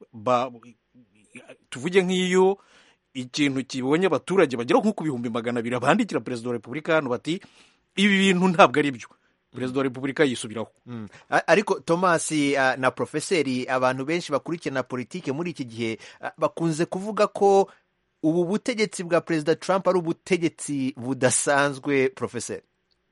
Tuvuge nk'iyo ikintu kibonye abaturage bagera nko ku 200,000 bandikira perezida wa repubulika hano bati ibi bintu ntabwo ari byo, perezida wa repubulika yisubiraho. Ariko Thomas na Profeseri, abantu benshi bakurikirana politike muri iki gihe bakunze kuvuga ko ubu butegetsi bwa perezida Trump ari ubutegetsi budasanzwe. Profeseri,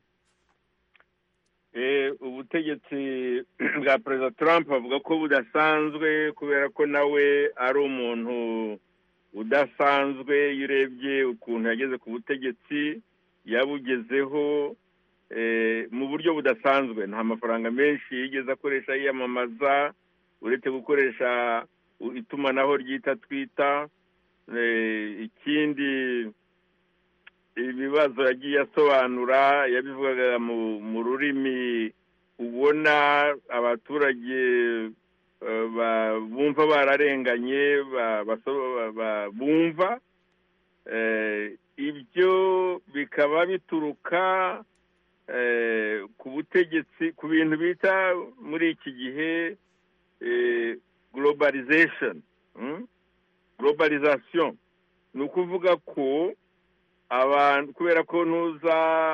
ubutegetsi bwa perezida Trump bavuga ko budasanzwe kubera ko nawe ari umuntu udasanzwe. Iyo urebye ukuntu yageze ku butegetsi, yabugezeho mu buryo budasanzwe. Nta mafaranga menshi yigeze akoresha yiyamamaza, uretse gukoresha itumanaho ryita Twitter. Ikindi, ibibazo yagiye asobanura yabivugaga mu rurimi ubona abaturage bumva bararenganye bumva. Ibyo bikaba bituruka ku butegetsi, ku bintu bita muri iki gihe globalization. Ni ukuvuga ko abantu, kubera ko ntuza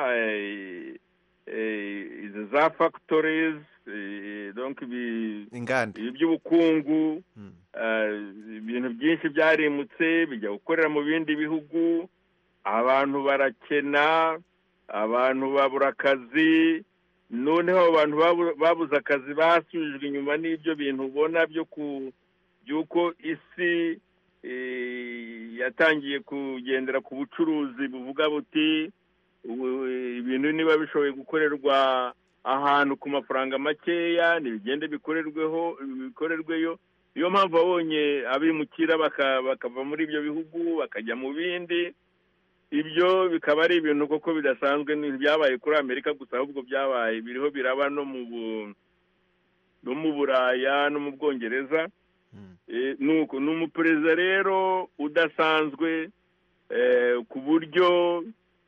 za factories, donc by'ubukungu, ibintu byinshi byarimutse bijya gukorera mu bindi bihugu, abantu barakena, abantu babura akazi. Noneho abantu babuze akazi basubijwe inyuma n'ibyo bintu ubona by'uko isi yatangiye kugendera ku bucuruzi buvuga buti ibintu niba bishoboye gukorerwa ahantu ku mafaranga makeya ntibigende bikorerweyo. Niyo mpamvu abonye abimukira bakava muri ibyo bihugu bakajya mu bindi. Ibyo bikaba ari ibintu koko bidasanzwe, byabaye kuri Amerika gusa, ahubwo byabaye biriho biraba no mu Buraya no mu Bwongereza. Nuko ni umuperezida rero udasanzwe, ku buryo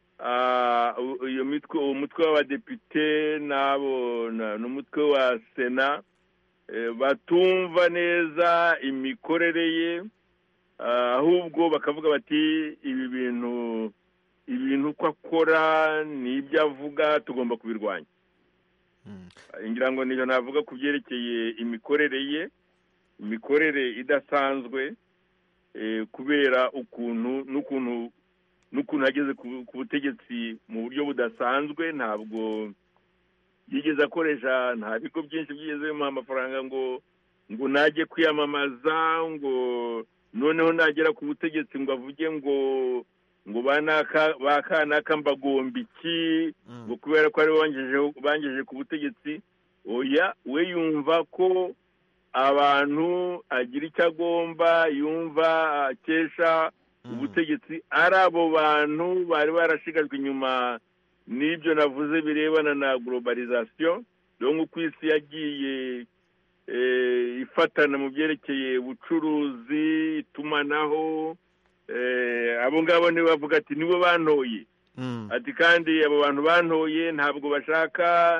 umutwe w'abadepite n'umutwe wa sena batumva neza imikorere ye, ahubwo bakavuga bati ibi bintu uko akora n'ibyo avuga tugomba kubirwanya. ngira ngo niyo navuga ku byerekeye imikorere idasanzwe, kubera n'ukuntu ageze ku butegetsi mu buryo budasanzwe. Ntabwo yigeze akoresha, nta bigo byinshi byigeze bimuha amafaranga ngo najye kwiyamamaza, ngo noneho nagera ku butegetsi ngo avuge ngo bakanaka mbagomba iki, ngo kubera ko ari bangejeje ku butegetsi. Oya, we yumva ko abantu agira icyo agomba, yumva akesha ubutegetsi ari abo bantu bari barashigajwe inyuma n'ibyo navuze birebana na globalization, donc uko isi yagiye ifatana mu byerekeye ubucuruzi, itumanaho. Abo ngabo nibo bavuga ati nibo bantoye, ati kandi abo bantu bantoye ntabwo bashaka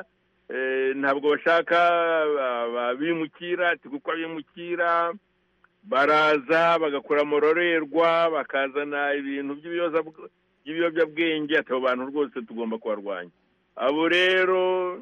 abimukira, ati kuko abimukira baraza bagakora amororerwa, bakazana ibintu by'ibiyobyabwenge, ati abo bantu rwose tugomba kubarwanya. Abo rero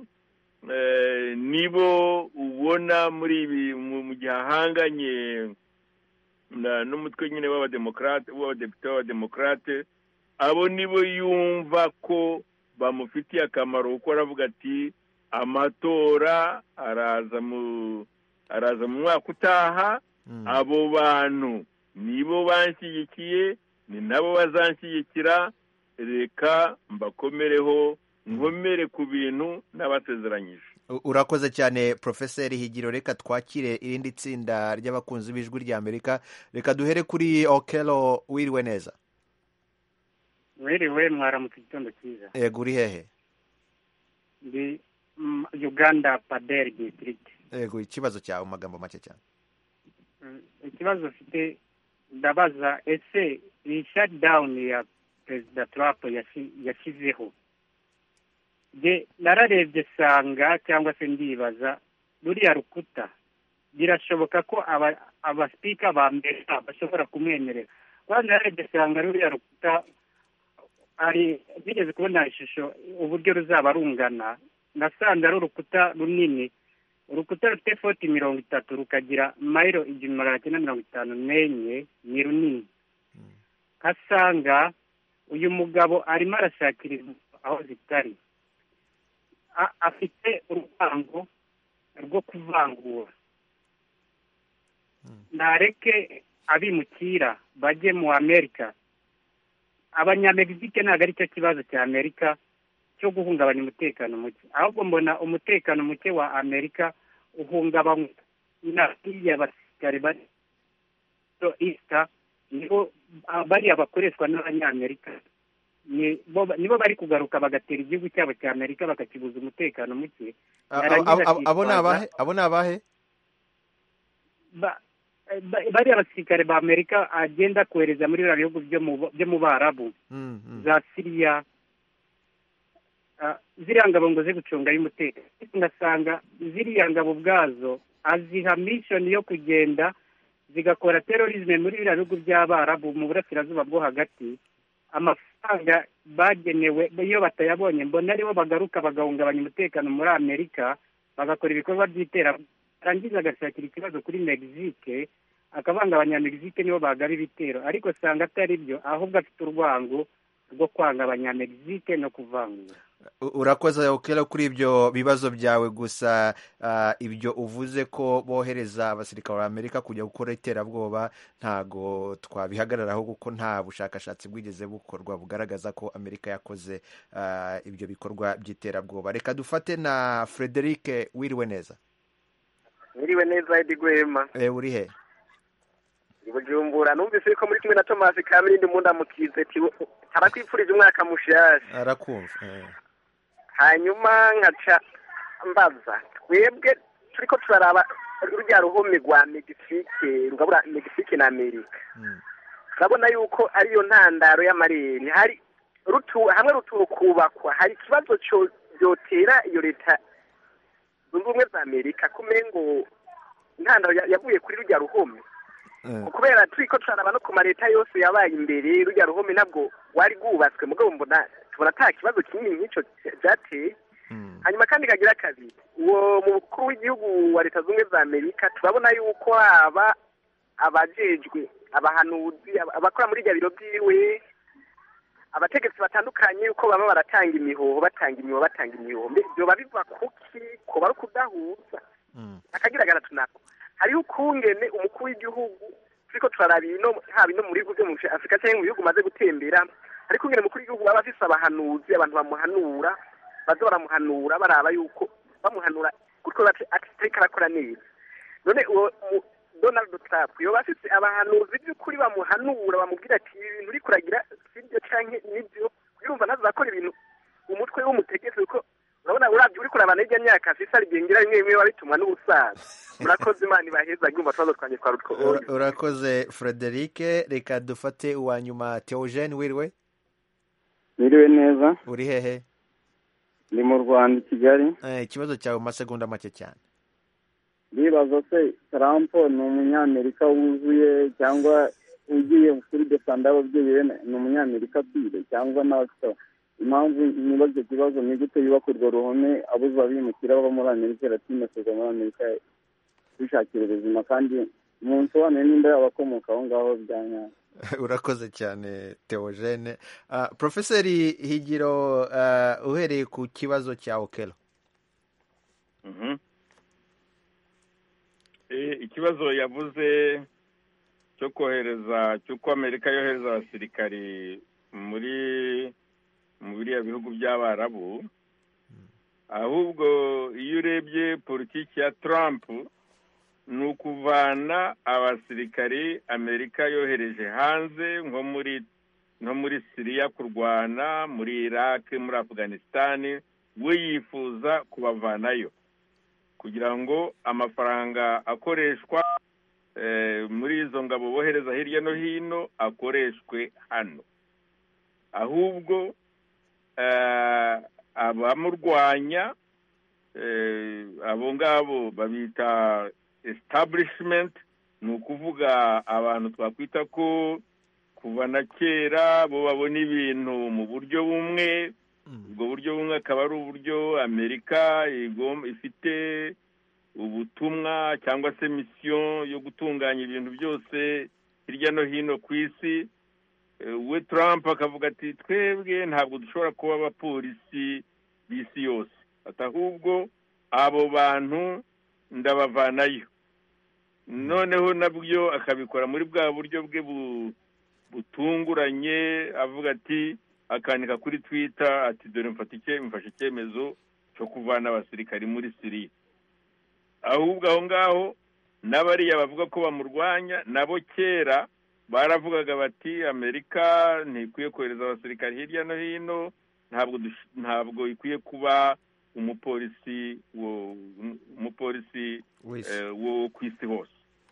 nibo ubona muri ibi mu gihe ahanganye n'umutwe nyine w'abadepite b'abademokrate. Abo nibo yumva ko bamufitiye akamaro, kuko aravuga ati amatora araza mu mwaka utaha, abo bantu nibo banshyigikiye, ni nabo bazanshyigikira, reka mbakomereho, nkomere ku bintu n'abasezeranyije. Urakoze cyane Profeseri Higiro. Reka twakire irindi tsinda ry'abakunzi b'ijwi ry'Amerika. Reka duhere kuri Okelo. Wiriwe neza? Wiriwe, mwaramutse, igitondo cyiza. Yego, uri hehe? Ndi Uganda, Paderi district. Yego, ikibazo cyawe mu magambo make cyane. Ikibazo mfite, ndabaza ese iyi shutdown ya Perezida Trump yashyizeho, nararebye sanga cyangwa se ndibaza, ruriya rukuta birashoboka ko abasipika ba mbere bashobora kumwemerera. Kandi narebye sanga ruriya rukuta bigeze kubona ishusho uburyo ruzaba rungana, nasanze ari urukuta runini, urukuta rufite 40 rukagira mayiro 954, ni runini. Kasanga uyu mugabo arimo arashakira aho zitari, afite urwango rwo kuvangura. Nareke abimukira bajye mu Amerika. Abanyamegizike ntabwo ari cyo kibazo cya Amerika cyo guhungabanya umutekano muke, ahubwo mbona umutekano muke wa Amerika uhungabanywa n'abariya basirikare bari Easter, nibo bariya bakoreshwa n'Abanyamerika, nibo bari kugaruka bagatera igihugu cyabo cya Amerika bakakibuza umutekano muke. Abo ni abahe? Bari abasirikare ba Amerika agenda kohereza muri biriya bihugu byo mu Barabu, za Siriya, ziriya ngabo ngo ze gucunga y'umutekano. Ngasanga ziriya ngabo ubwazo aziha mission yo kugenda zigakora terorisme muri biriya bihugu by'Abarabu mu burasirazuba bwo hagati. Amafaranga bagenewe iyo batayabonye, mbona aribo bagaruka bagahungabanya umutekano muri Amerika, bagakora ibikorwa by'iterabwoba. Arangiza agashakira ikibazo kuri Mexique, akavanga Abanyamegizike nibo bagaba ibitero, ariko sanga atari byo, ahubwo afite urwango rwo kwanga Abanyamegizike no kuvangura. urakoze Okelo kuri ibyo bibazo byawe gusa ibyo uvuze ko bohereza abasirikare b'Amerika kujya gukora iterabwoba ntago twabihagararaho kuko nta bushakashatsi bwigeze bukorwa bugaragaza ko Amerika yakoze ibyo bikorwa by'iterabwoba. Reka dufate na Frederic. Wiriwe neza. Wiriwe neza Edi Gwema. Uri he? Bujumbura. Numvise ko muri kimwe na Thomas Kamirindi mu ndamukize arakwifurije umwaka mushasha. Arakumva. Hanyuma nkaca mbaza twebwe turiko turaraba rujya ruhome rwa Mexique rugabura Mexique na Amerika. Urabona yuko ariyo ntandaro y'amareri hari hamwe ruturukubakwa hari ikibazo cyo byotera iyo leta zunze ubumwe za Amerika kumengo intandaro yavuye kuri rujya ruhome. Kubera turiko turaraba no ku mareta yose yabaye imbere rujya ruhome nabwo wari gubatswe mugabo mbona tubona ata kibazo kinini nk'icyo byateye. Hanyuma kandi kagira kabiri uwo mukuru w'igihugu wa leta zunze za Amerika turabona yuko abajejwe abahanuzi abakora muri biro byiwe abategetsi batandukanye yuko baba baratanga imihoho batanga imihoho byo babiva kuki ko bari kudahuza akagira tunako hariho ukungene umukuru w'igihugu turiko turarabino haba no muri byo mu Afrika cyangwa mu bihugu maze gutembera ariko ngene mukuru w'igihugu baba bafise abahanuzi abantu bamuhanura bazoramuhanura baraba yuko bamuhanura kuko ateka arakora neza. None Donald Trump yo bafise abahanuzi by'ukuri bamuhanura bamubwira ati ibintu uri kuragira sibyo canke nibyo yumva ntazakora ibintu umutwe w'umutegetse uko urabona urabyo uri kurabana n'ijya myaka afise arigengira bimwe babitumwa n'ubusaza. Murakoze Imana ibaheza nyumva twazo twanje kwa rutko. Urakoze Frederic. Reka dufate uwanyuma Theogene. Wiriwe neza. Uri hehe? Ni mu Rwanda Kigali. Ikibazo cyawe mu masegonda make cyane. Bibaza se Trump ni umunyamerika wuzuye cyangwa ugiye kuri defanda ababyeyi ni umunyamerika bwire cyangwa nawe impamvu nibaze kibazo ni gute yubaka urwo ruhome abuza bimukira baba muri Amerika latinoseza muri Amerika bishakira ubuzima kandi umuntu wane n'inda y'abakomoka aho ngaho byanya. Urakoze cyane Theogene. Profeseri Higiro, uhereye ku kibazo cya Okelo. Ikibazo yavuze cyo kohereza cy'uko Amerika yohereza abasirikari mu biriya bihugu by'Abarabu, ahubwo iyo urebye politiki ya Trump ni ukuvana abasirikari Amerika yohereje hanze nko muri Syria kurwana, muri Iraq, muri Afghanistan, we yifuza kubavanayo kugira ngo amafaranga akoreshwa muri izo ngabo bohereza hirya no hino akoreshwe hano. Ahubwo abamurwanya abo ngabo babita establishment, ni ukuvuga abantu twakwita ko kuva na kera bo babona ibintu mu buryo bumwe. Ubwo buryo bumwe akaba ari uburyo Amerika ifite ubutumwa cyangwa se mission yo gutunganya ibintu byose hirya no hino ku isi. We Trump akavuga ati twebwe ntabwo dushobora kuba abapolisi b'isi yose, ahubwo abo bantu ndabavanayo. Noneho nabyo akabikora muri bwa buryo bwe butunguranye, avuga ati akanika kuri Twitter ati dore mfashe icyemezo cyo kuvana abasirikari muri Syria. Ahubwo aho ngaho n'abariya bavuga ko bamurwanya nabo kera baravugaga bati Amerika ntikwiye kohereza abasirikari hirya no hino, ntabwo ikwiye kuba umupolisi wo ku isi hose.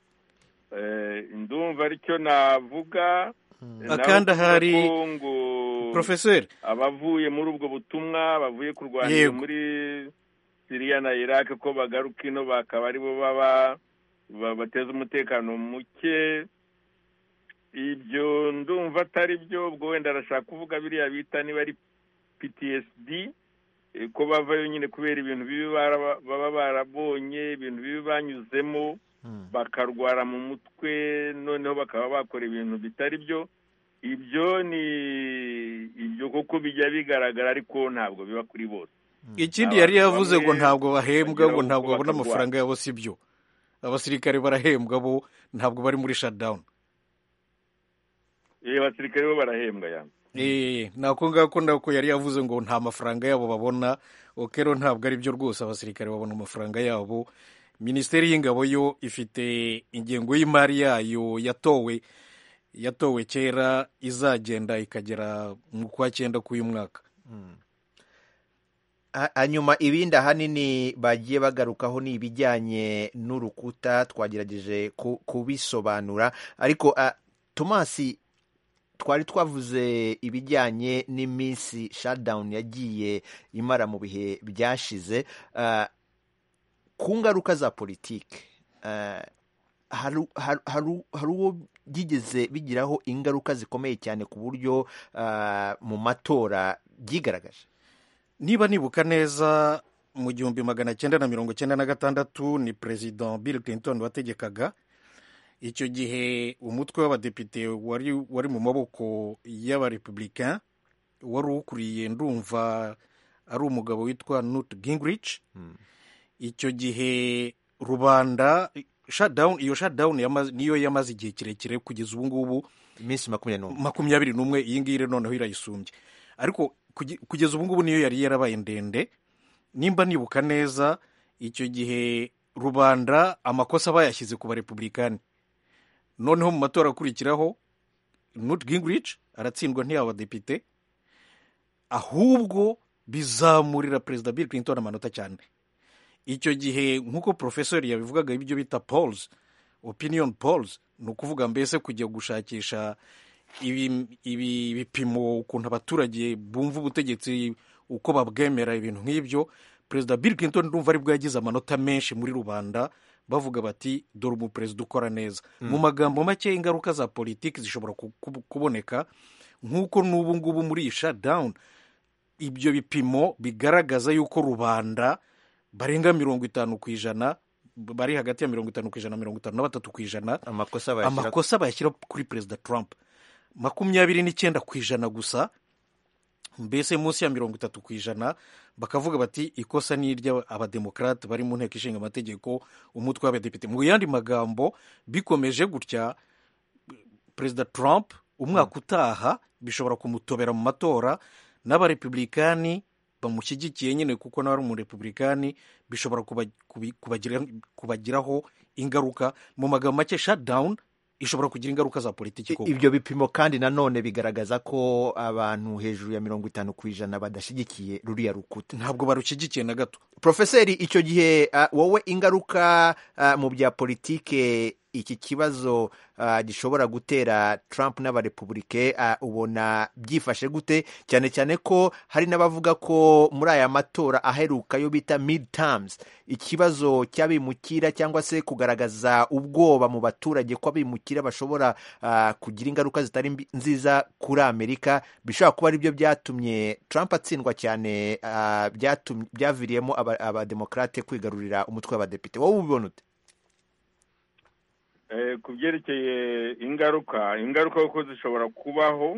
Ndumva aricyo navuga. Akandi hari Professor abavuye muri ubwo butumwa bavuye kurwanya muri Syria na Iraq ko bagaruka ino bakaba aribo bateza umutekano muke. Ibyo ndumva atari byo, ubwo wenda arashaka kuvuga biriya bita niba ari PTSD, ko bavayo nyine kubera ibintu bibi baba barabonye, ibintu bibi banyuzemo, bakarwara mu mutwe, noneho bakaba bakora ibintu bitari byo. Ibyo ni ibyo ko koko bijya bigaragara ariko ntabwo biba kuri bose. Ikindi yari yavuze ngo ntabwo bahembwa, ngo ntabwo babona amafaranga yabo, si byo. Abasirikare barahembwa, bo ntabwo bari muri shutdown. Abasirikare bo barahembwa ya. Nako ngako ndako yari yavuze ngo nta mafaranga yabo babona. Okero ntabwo ari byo rwose, abasirikare babona amafaranga yabo. Minisiteri y'ingabo yo ifite ingengo y'imari yayo yatowe kera, izagenda ikagera mu kwa 9 k'uyu mwaka. Hanyuma ibindi ahanini bagiye bagarukaho ni ibijyanye n'urukuta, twagerageje kubisobanura, ariko Tomasi, twari twavuze ibijyanye n'iminsi shutdown yagiye imara mu bihe byashize. Ku ngaruka za politiki, hari uwo byigeze bigiraho ingaruka zikomeye cyane ku buryo mu matora byigaragaje? Niba nibuka neza, mu 1996 ni President Bill Clinton wategekaga. Icyo gihe umutwe w'abadepite wari mu maboko y'abarepublicain, wari ukuriye ndumva ari umugabo witwa Newt Gingrich. Icyo gihe rubanda iyo shutdown niyo yamaze igihe kirekire kugeza ubu ngubu, iminsi 21. Iyi ngiyi rero noneho irayisumbye, ariko kugeza ubu ngubu niyo yari yarabaye ndende. Nimba nibuka neza, icyo gihe rubanda amakosa bayashyize ku barepublikani. Noneho mu matora akurikiraho Newt Gingrich aratsindwa ntiyabadepite, ahubwo bizamurira Perezida Bill Clinton amanota cyane. Icyo gihe nk'uko profesor yabivugaga, ibyo bita polls, opinion polls, ni ukuvuga mbese kujya gushakisha ibi bipimo ukuntu abaturage bumva ubutegetsi, uko babwemera, ibintu nk'ibyo. Perezida Bill Clinton ndumva aribwo yagize amanota menshi muri rubanda, bavuga bati dore umuperezida ukora neza. Mu magambo make, ingaruka za politiki zishobora kuboneka nk'uko n'ubu ngubu muri iyi shutdown ibyo bipimo bigaragaza yuko rubanda barenga 50%, bari hagati ya 50% na 53% amakosa bayashyira kuri Perezida Trump. 29% gusa, mbese munsi ya 30%, bakavuga bati ikosa ni irya abademokrate bari mu nteko ishinga amategeko, umutwe w'abadepite. Mu yandi magambo, bikomeje gutya, Perezida Trump umwaka utaha bishobora kumutobera mu matora, n'abarepublikani bamushyigikiye nyine kuko nawe ari umurepublikani, bishobora kubagiraho ingaruka. Mu magambo make, shutdown ishobora kugira ingaruka za politiki koko. Ibyo bipimo kandi nanone bigaragaza ko abantu hejuru ya 50% badashyigikiye ruriya rukuta, ntabwo barushyigikiye na gato. Profeseri, icyo gihe wowe ingaruka mu bya politike iki kibazo gishobora gutera Trump n'abarepublike, ubona byifashe gute? Cyane cyane ko hari n'abavuga ko muri aya matora aheruka yo bita midterms, ikibazo cy'abimukira cyangwa se kugaragaza ubwoba mu baturage ko abimukira bashobora kugira ingaruka zitari nziza kuri Amerika, bishobora kuba ari byo byatumye Trump atsindwa cyane, byaviriyemo abademokrate kwigarurira umutwe w'abadepite. Wowe ubibona ute? Ku byerekeye ingaruka uko zishobora kubaho,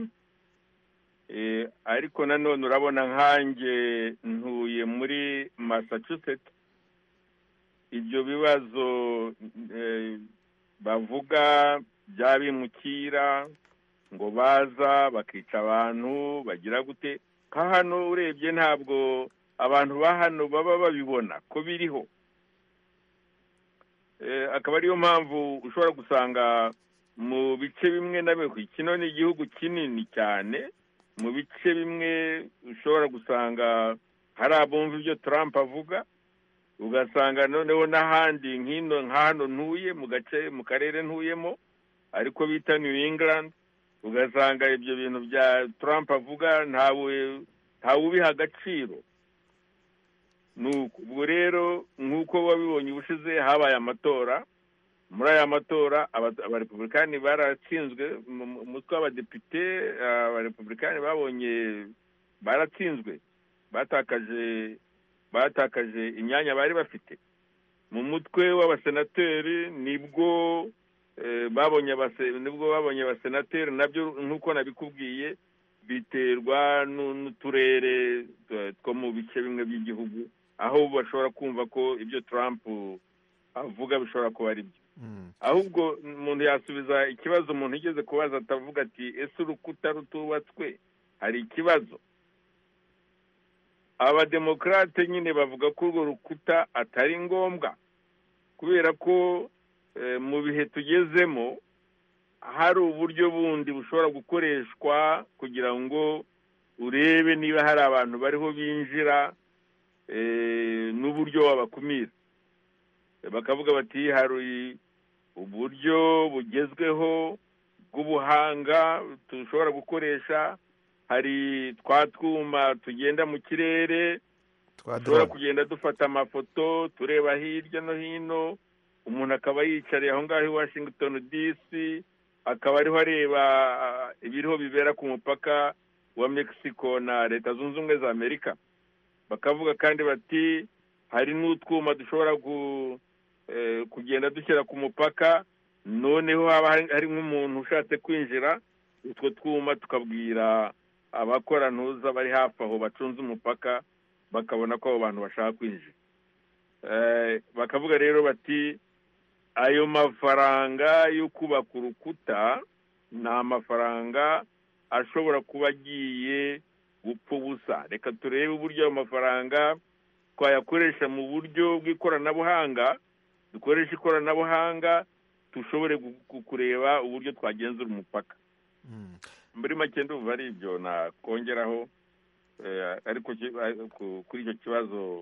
ariko nanone urabona nkanjye ntuye muri Massachusetts, ibyo bibazo bavuga by'abimukira ngo baza bakica abantu bagira gute, nka hano urebye ntabwo abantu ba hano baba babibona ko biriho. Akaba ariyo mpamvu ushobora gusanga mu bice bimwe na bimwe, kino ni igihugu kinini cyane, mu bice bimwe ushobora gusanga hari abumva ibyo Trump avuga, ugasanga noneho n'ahandi nka hano ntuye mu karere ntuyemo ariko bita New England, ugasanga ibyo bintu bya Trump avuga ntawe ubiha agaciro. Ubwo rero nk'uko wabibonye ubushize habaye amatora, muri aya matora abarepublikani baratsinzwe, umutwe w'abadepite abarepublikani babonye baratsinzwe, batakaje imyanya bari bafite. Mu mutwe w'abasenateri nibwo babonye abasenateri, nabyo nk'uko nabikubwiye biterwa n'uturere two mu bice bimwe by'igihugu aho bashobora kumva ko ibyo Trump avuga bishobora kuba ari byo. Ahubwo umuntu yasubiza ikibazo umuntu igeze kubaza atavuga ati ese urukuta rutubatswe hari ikibazo. Abademokrate nyine bavuga ko urwo rukuta atari ngombwa kubera ko mu bihe tugezemo hari uburyo bundi bushobora gukoreshwa kugira ngo urebe niba hari abantu bariho binjira n'uburyo wabakumira. Bakavuga bati hari uburyo bugezweho bw'ubuhanga dushobora gukoresha, hari twa twuma tugenda mu kirere dushobora kugenda dufata amafoto tureba hirya no hino, umuntu akaba yicariye aho ngaho i Washington DC akaba ariho areba ibiriho bibera ku mupaka wa Mexico na Leta Zunze Ubumwe za Amerika. Bakavuga kandi bati hari n'utwuma dushobora kugenda dushyira ku mupaka, noneho haba hari nk'umuntu ushatse kwinjira, utwo twuma tukabwira abakorantuza bari hafi aho bacunze umupaka bakabona ko abo bantu bashaka kwinjira. Bakavuga rero bati ayo mafaranga yo kubaka urukuta ni amafaranga ashobora kuba agiye gupfa ubusa. Reka turebe uburyo ayo mafaranga twayakoresha mu buryo bw'ikoranabuhanga, dukoresha ikoranabuhanga dushobore kureba uburyo twagenzura umupaka. Muri make ndumva ari ibyo nakongeraho, ariko kuri icyo kibazo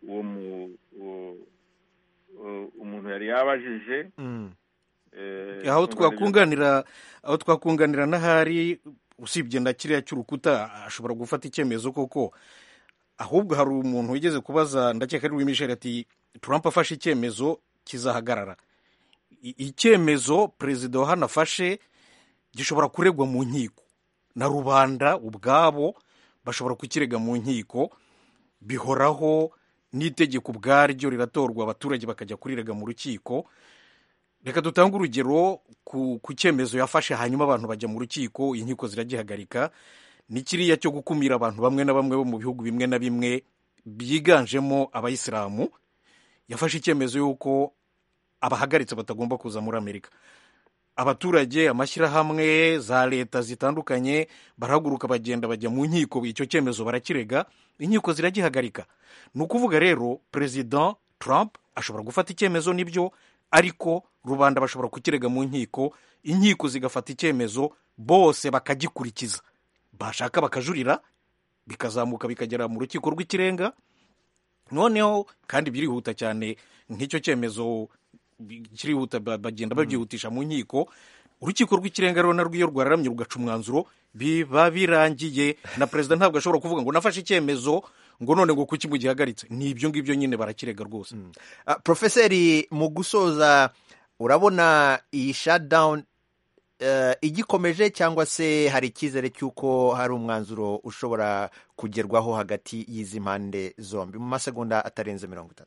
umuntu yari yabajije aho twakunganira n'ahari usibye na kiriya cy'urukuta ashobora gufata icyemezo koko. Ahubwo hari umuntu wigeze kubaza, ndakeka ari Michel, ati Trump afashe icyemezo kizahagarara. Icyemezo perezida wa hano afashe gishobora kuregwa mu nkiko na rubanda ubwabo, bashobora kukirega mu nkiko, bihoraho n'itegeko ubwaryo riratorwa, abaturage bakajya kurirega mu rukiko. Reka dutange urugero ku cyemezo yafashe, hanyuma abantu bajya mu rukiko, inkiko ziragihagarika. Ni kiriya cyo gukumira abantu bamwe na bamwe bo mu bihugu bimwe na bimwe byiganjemo abayisilamu. Yafashe icyemezo y'uko abahagaritse batagomba kuza muri Amerika. Abaturage, amashyirahamwe, za leta zitandukanye barahaguruka bagenda bajya mu nkiko, icyo cyemezo barakirega, inkiko ziragihagarika. Ni ukuvuga rero Perezida Trump ashobora gufata icyemezo nibyo, ariko rubanda bashobora kukirega mu nkiko, inkiko zigafata icyemezo, bose bakagikurikiza. Bashaka bakajurira, bikazamuka bikagera mu rukiko rw'ikirenga. Noneho kandi birihuta cyane, nk'icyo cyemezo kirihuta, bagenda babyihutisha mu nkiko. Urukiko rw'ikirenga rero narwo iyo rwararamye rugaca umwanzuro, biba birangiye. Na perezida ntabwo ashobora kuvuga ngo nafashe icyemezo ngo none ngo kuki mugihagaritse. Ni ibyo ngibyo nyine barakirega rwose. Profeseri, mu gusoza, urabona iyi shutdown igikomeje cyangwa se hari icyizere cy'uko hari umwanzuro ushobora kugerwaho hagati y'izi mpande zombi mu masegonda atarenze 30?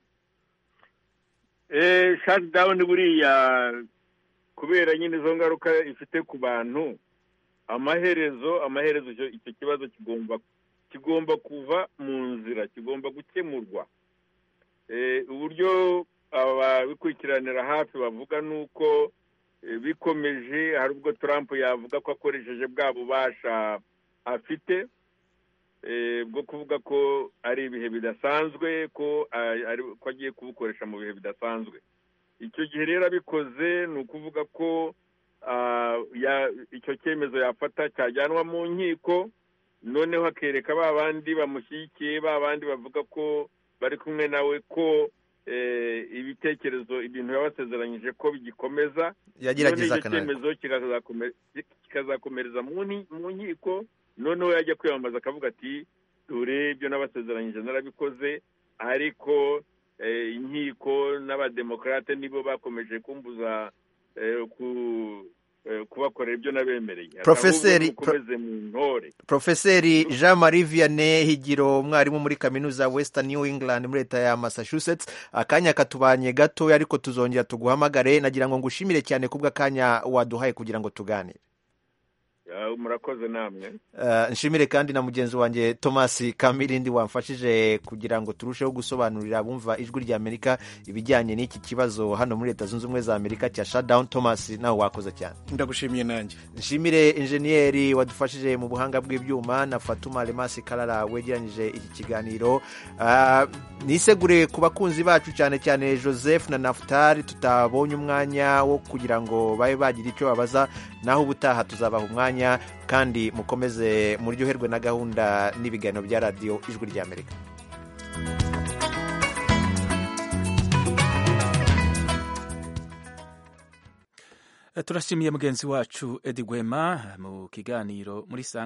Shutdown buriya kubera nyine izo ngaruka ifite ku bantu, amaherezo icyo kibazo kigomba kuva mu nzira, kigomba gukemurwa. Uburyo ababikurikiranira hafi bavuga nuko bikomeje, hari ubwo Trump yavuga ko akoresheje bwa bubasha afite bwo kuvuga ko ari ibihe bidasanzwe, ko agiye kubukoresha mu bihe bidasanzwe. Icyo gihe rero abikoze ni ukuvuga ko icyo cyemezo yafata cyajyanwa mu nkiko, noneho hakereka ba bandi bamushyigikiye, ba bandi bavuga ko bari kumwe nawe, ko ibitekerezo, ibintu yabasezeranyije ko bigikomeza. Yagerageza icyo cyemezo kikazakomereza mu nkiko, noneho yajya kwiyamamaza akavuga ati dore ibyo n'abasezeranyije narabikoze, ariko inkiko n'abademokrate nibo bakomeje kumbuza kubakorera ibyo nabemereye. Profeseri Jean-Marie Vianney Higiro, umwarimu muri kaminuza Western New England muri leta ya Massachusetts, akanya katubanye gato ariko tuzongera tuguhamagare. Nagira ngo ngushimire cyane kubw'akanya waduhaye kugira ngo tuganire. murakoze namwe. Nshimire kandi na mugenzi wanjye Thomas Kamirindi wamfashije kugira ngo turusheho gusobanurira abumva ijwi rya Amerika ibijyanye n'iki kibazo hano muri Leta Zunze Ubumwe za Amerika cya shutdown. Thomas, nawe wakoze cyane. Ndagushimiye nanjye. Nshimire enjeniyeri wadufashije mu buhanga bw'ibyuma na Fatuma Lemasi Karara wegeranyije iki kiganiro. Nisegure ku bakunzi bacu cyane cyane Joseph na Naftali tutabonye umwanya wo kugira ngo babe bagira icyo babaza, naho ubutaha tuzabaha umwanya, kandi mukomeze muryoherwe na gahunda n'ibiganiro bya radiyo ijwi rya Amerika. Turashimiye mugenzi wacu Edi Gwema mu kiganiro muri